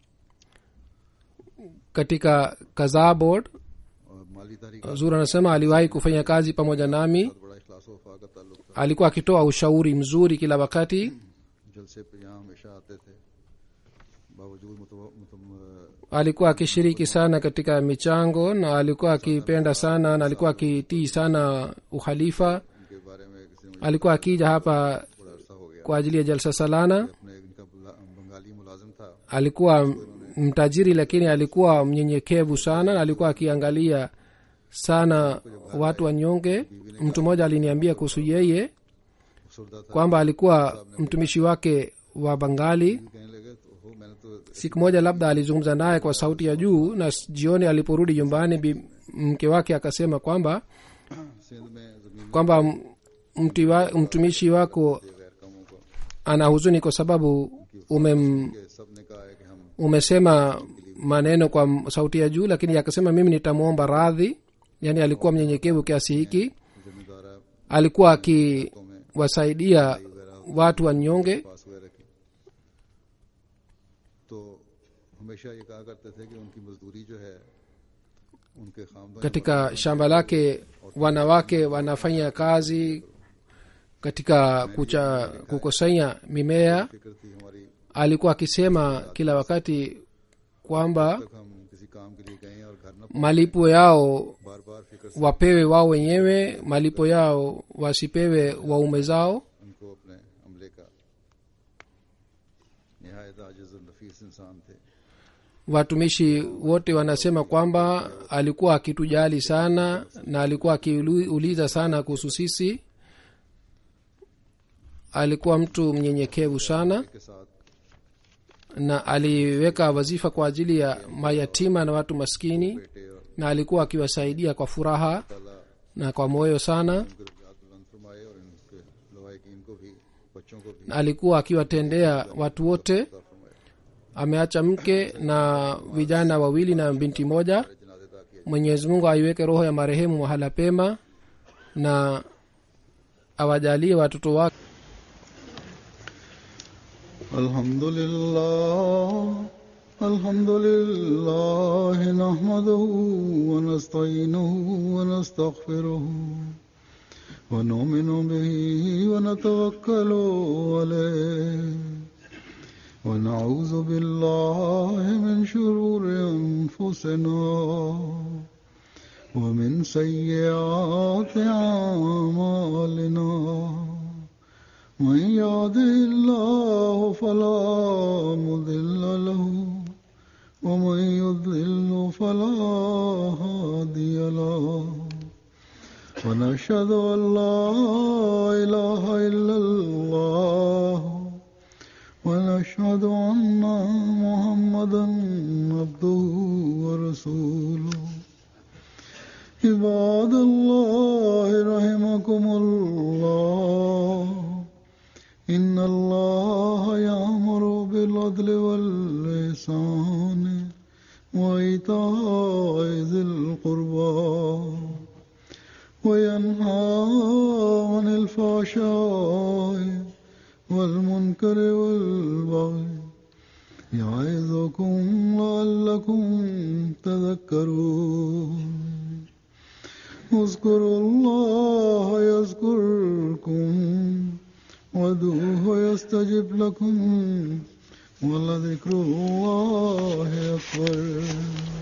katika Kaza Board. और माली तारीख Zura anasema aliwahi kufanya kazi pamoja nami. बड़ा इखलास व वफा का ताल्लुक था। Alikuwa akitoa ushauri mzuri kila wakati. जलसे पे यहाँ हमेशा आते थे। बावजूद Alikuwa akishiriki sana katika michango na alikuwa akipenda sana na alikuwa akitii sana ukhalifa. उनके बारे में किसी ने मुझे Alikuwa akija hapa बड़ा अरसा हो गया। kwa ajili ya jalsa salana. अपने इनका बंगाली मुलाजिम था। Alikuwa mtajiri lakini alikuwa mnyenyekevu sana na alikuwa akiangalia sana watu wanyonge. Mtu mmoja aliniambia kuhusu yeye Surda था। kwamba alikuwa mtumishi wake wa Bengali. कहने लगे तो हो मैंने तो Siku moja labda alizungumza naye kwa sauti ya juu, na jioni aliporudi nyumbani mke wake akasema kwamba Sindh में जमीन kwamba mtumishi wako गैर कामों को ana huzuni kwa sababu के सब ने कहा है कि हम umesema maneno kwa sauti ya juu, lakini akasema mimi nitamwomba radhi. Yani alikuwa mnyenyekevu kiasi hiki, जिम्मेदार alikuwa akiwasaidia watu wanyonge. पास वगैरह की तो हमेशा ये कहा करते थे कि उनकी मजदूरी जो है उनके खामदान Katika shamba lake wanawake wanafanya kazi katika kukusanya mimea. फिक्र थी हमारी Alikuwa akisema kila wakati kwamba तक हम किसी काम के लिए गए और घर न malipo yao बार बार फिक्र से wapewe wao wenyewe, malipo yao wasipewe waume zao. उनको अपने अमले का निहायत आजिज़ और नफीस इंसान थे। Watumishi wote wanasema kwamba alikuwa akitujali sana na alikuwa akiuliza sana kuhusu sisi. Alikuwa mtu mnyenyekevu sana के साथ na aliweka wazifa kwa ajili ya mayatima na watu maskini, बेटे और na alikuwa akiwasaidia kwa furaha ताला na kwa moyo sana. उनको रफ़ात बुलंद फरमाए और इनके लवाहिकीन को भी बच्चों को भी Na alikuwa akiwatendea watu wote. फरमाए। Ameacha mke na vijana wawili na binti moja. जनाज़े अदा किए Mwenyezi Mungu aiweke roho ya marehemu mahala pema na awajalie watoto wake. الحمد لله نحمده ونستعينه ونستغفره ونؤمن به ونتوكل عليه ونعوذ بالله من شرور أنفسنا ومن سيئات أعمالنا من يهده الله فلا مضل له ومن يضلل فلا هادي له ونشهد أن لا إله إلا الله ونشهد أن محمدا عبده ورسوله عباد الله رحمكم الله إن الله يأمر بالعدل والإحسان وإيتاء ذي القربى وينهى عن الفحشاء والمنكر والبغي يعظكم لعلكم تذكرون اذكروا الله يذكركم وادعوه يستجب لكم ولذكر الله أكبر.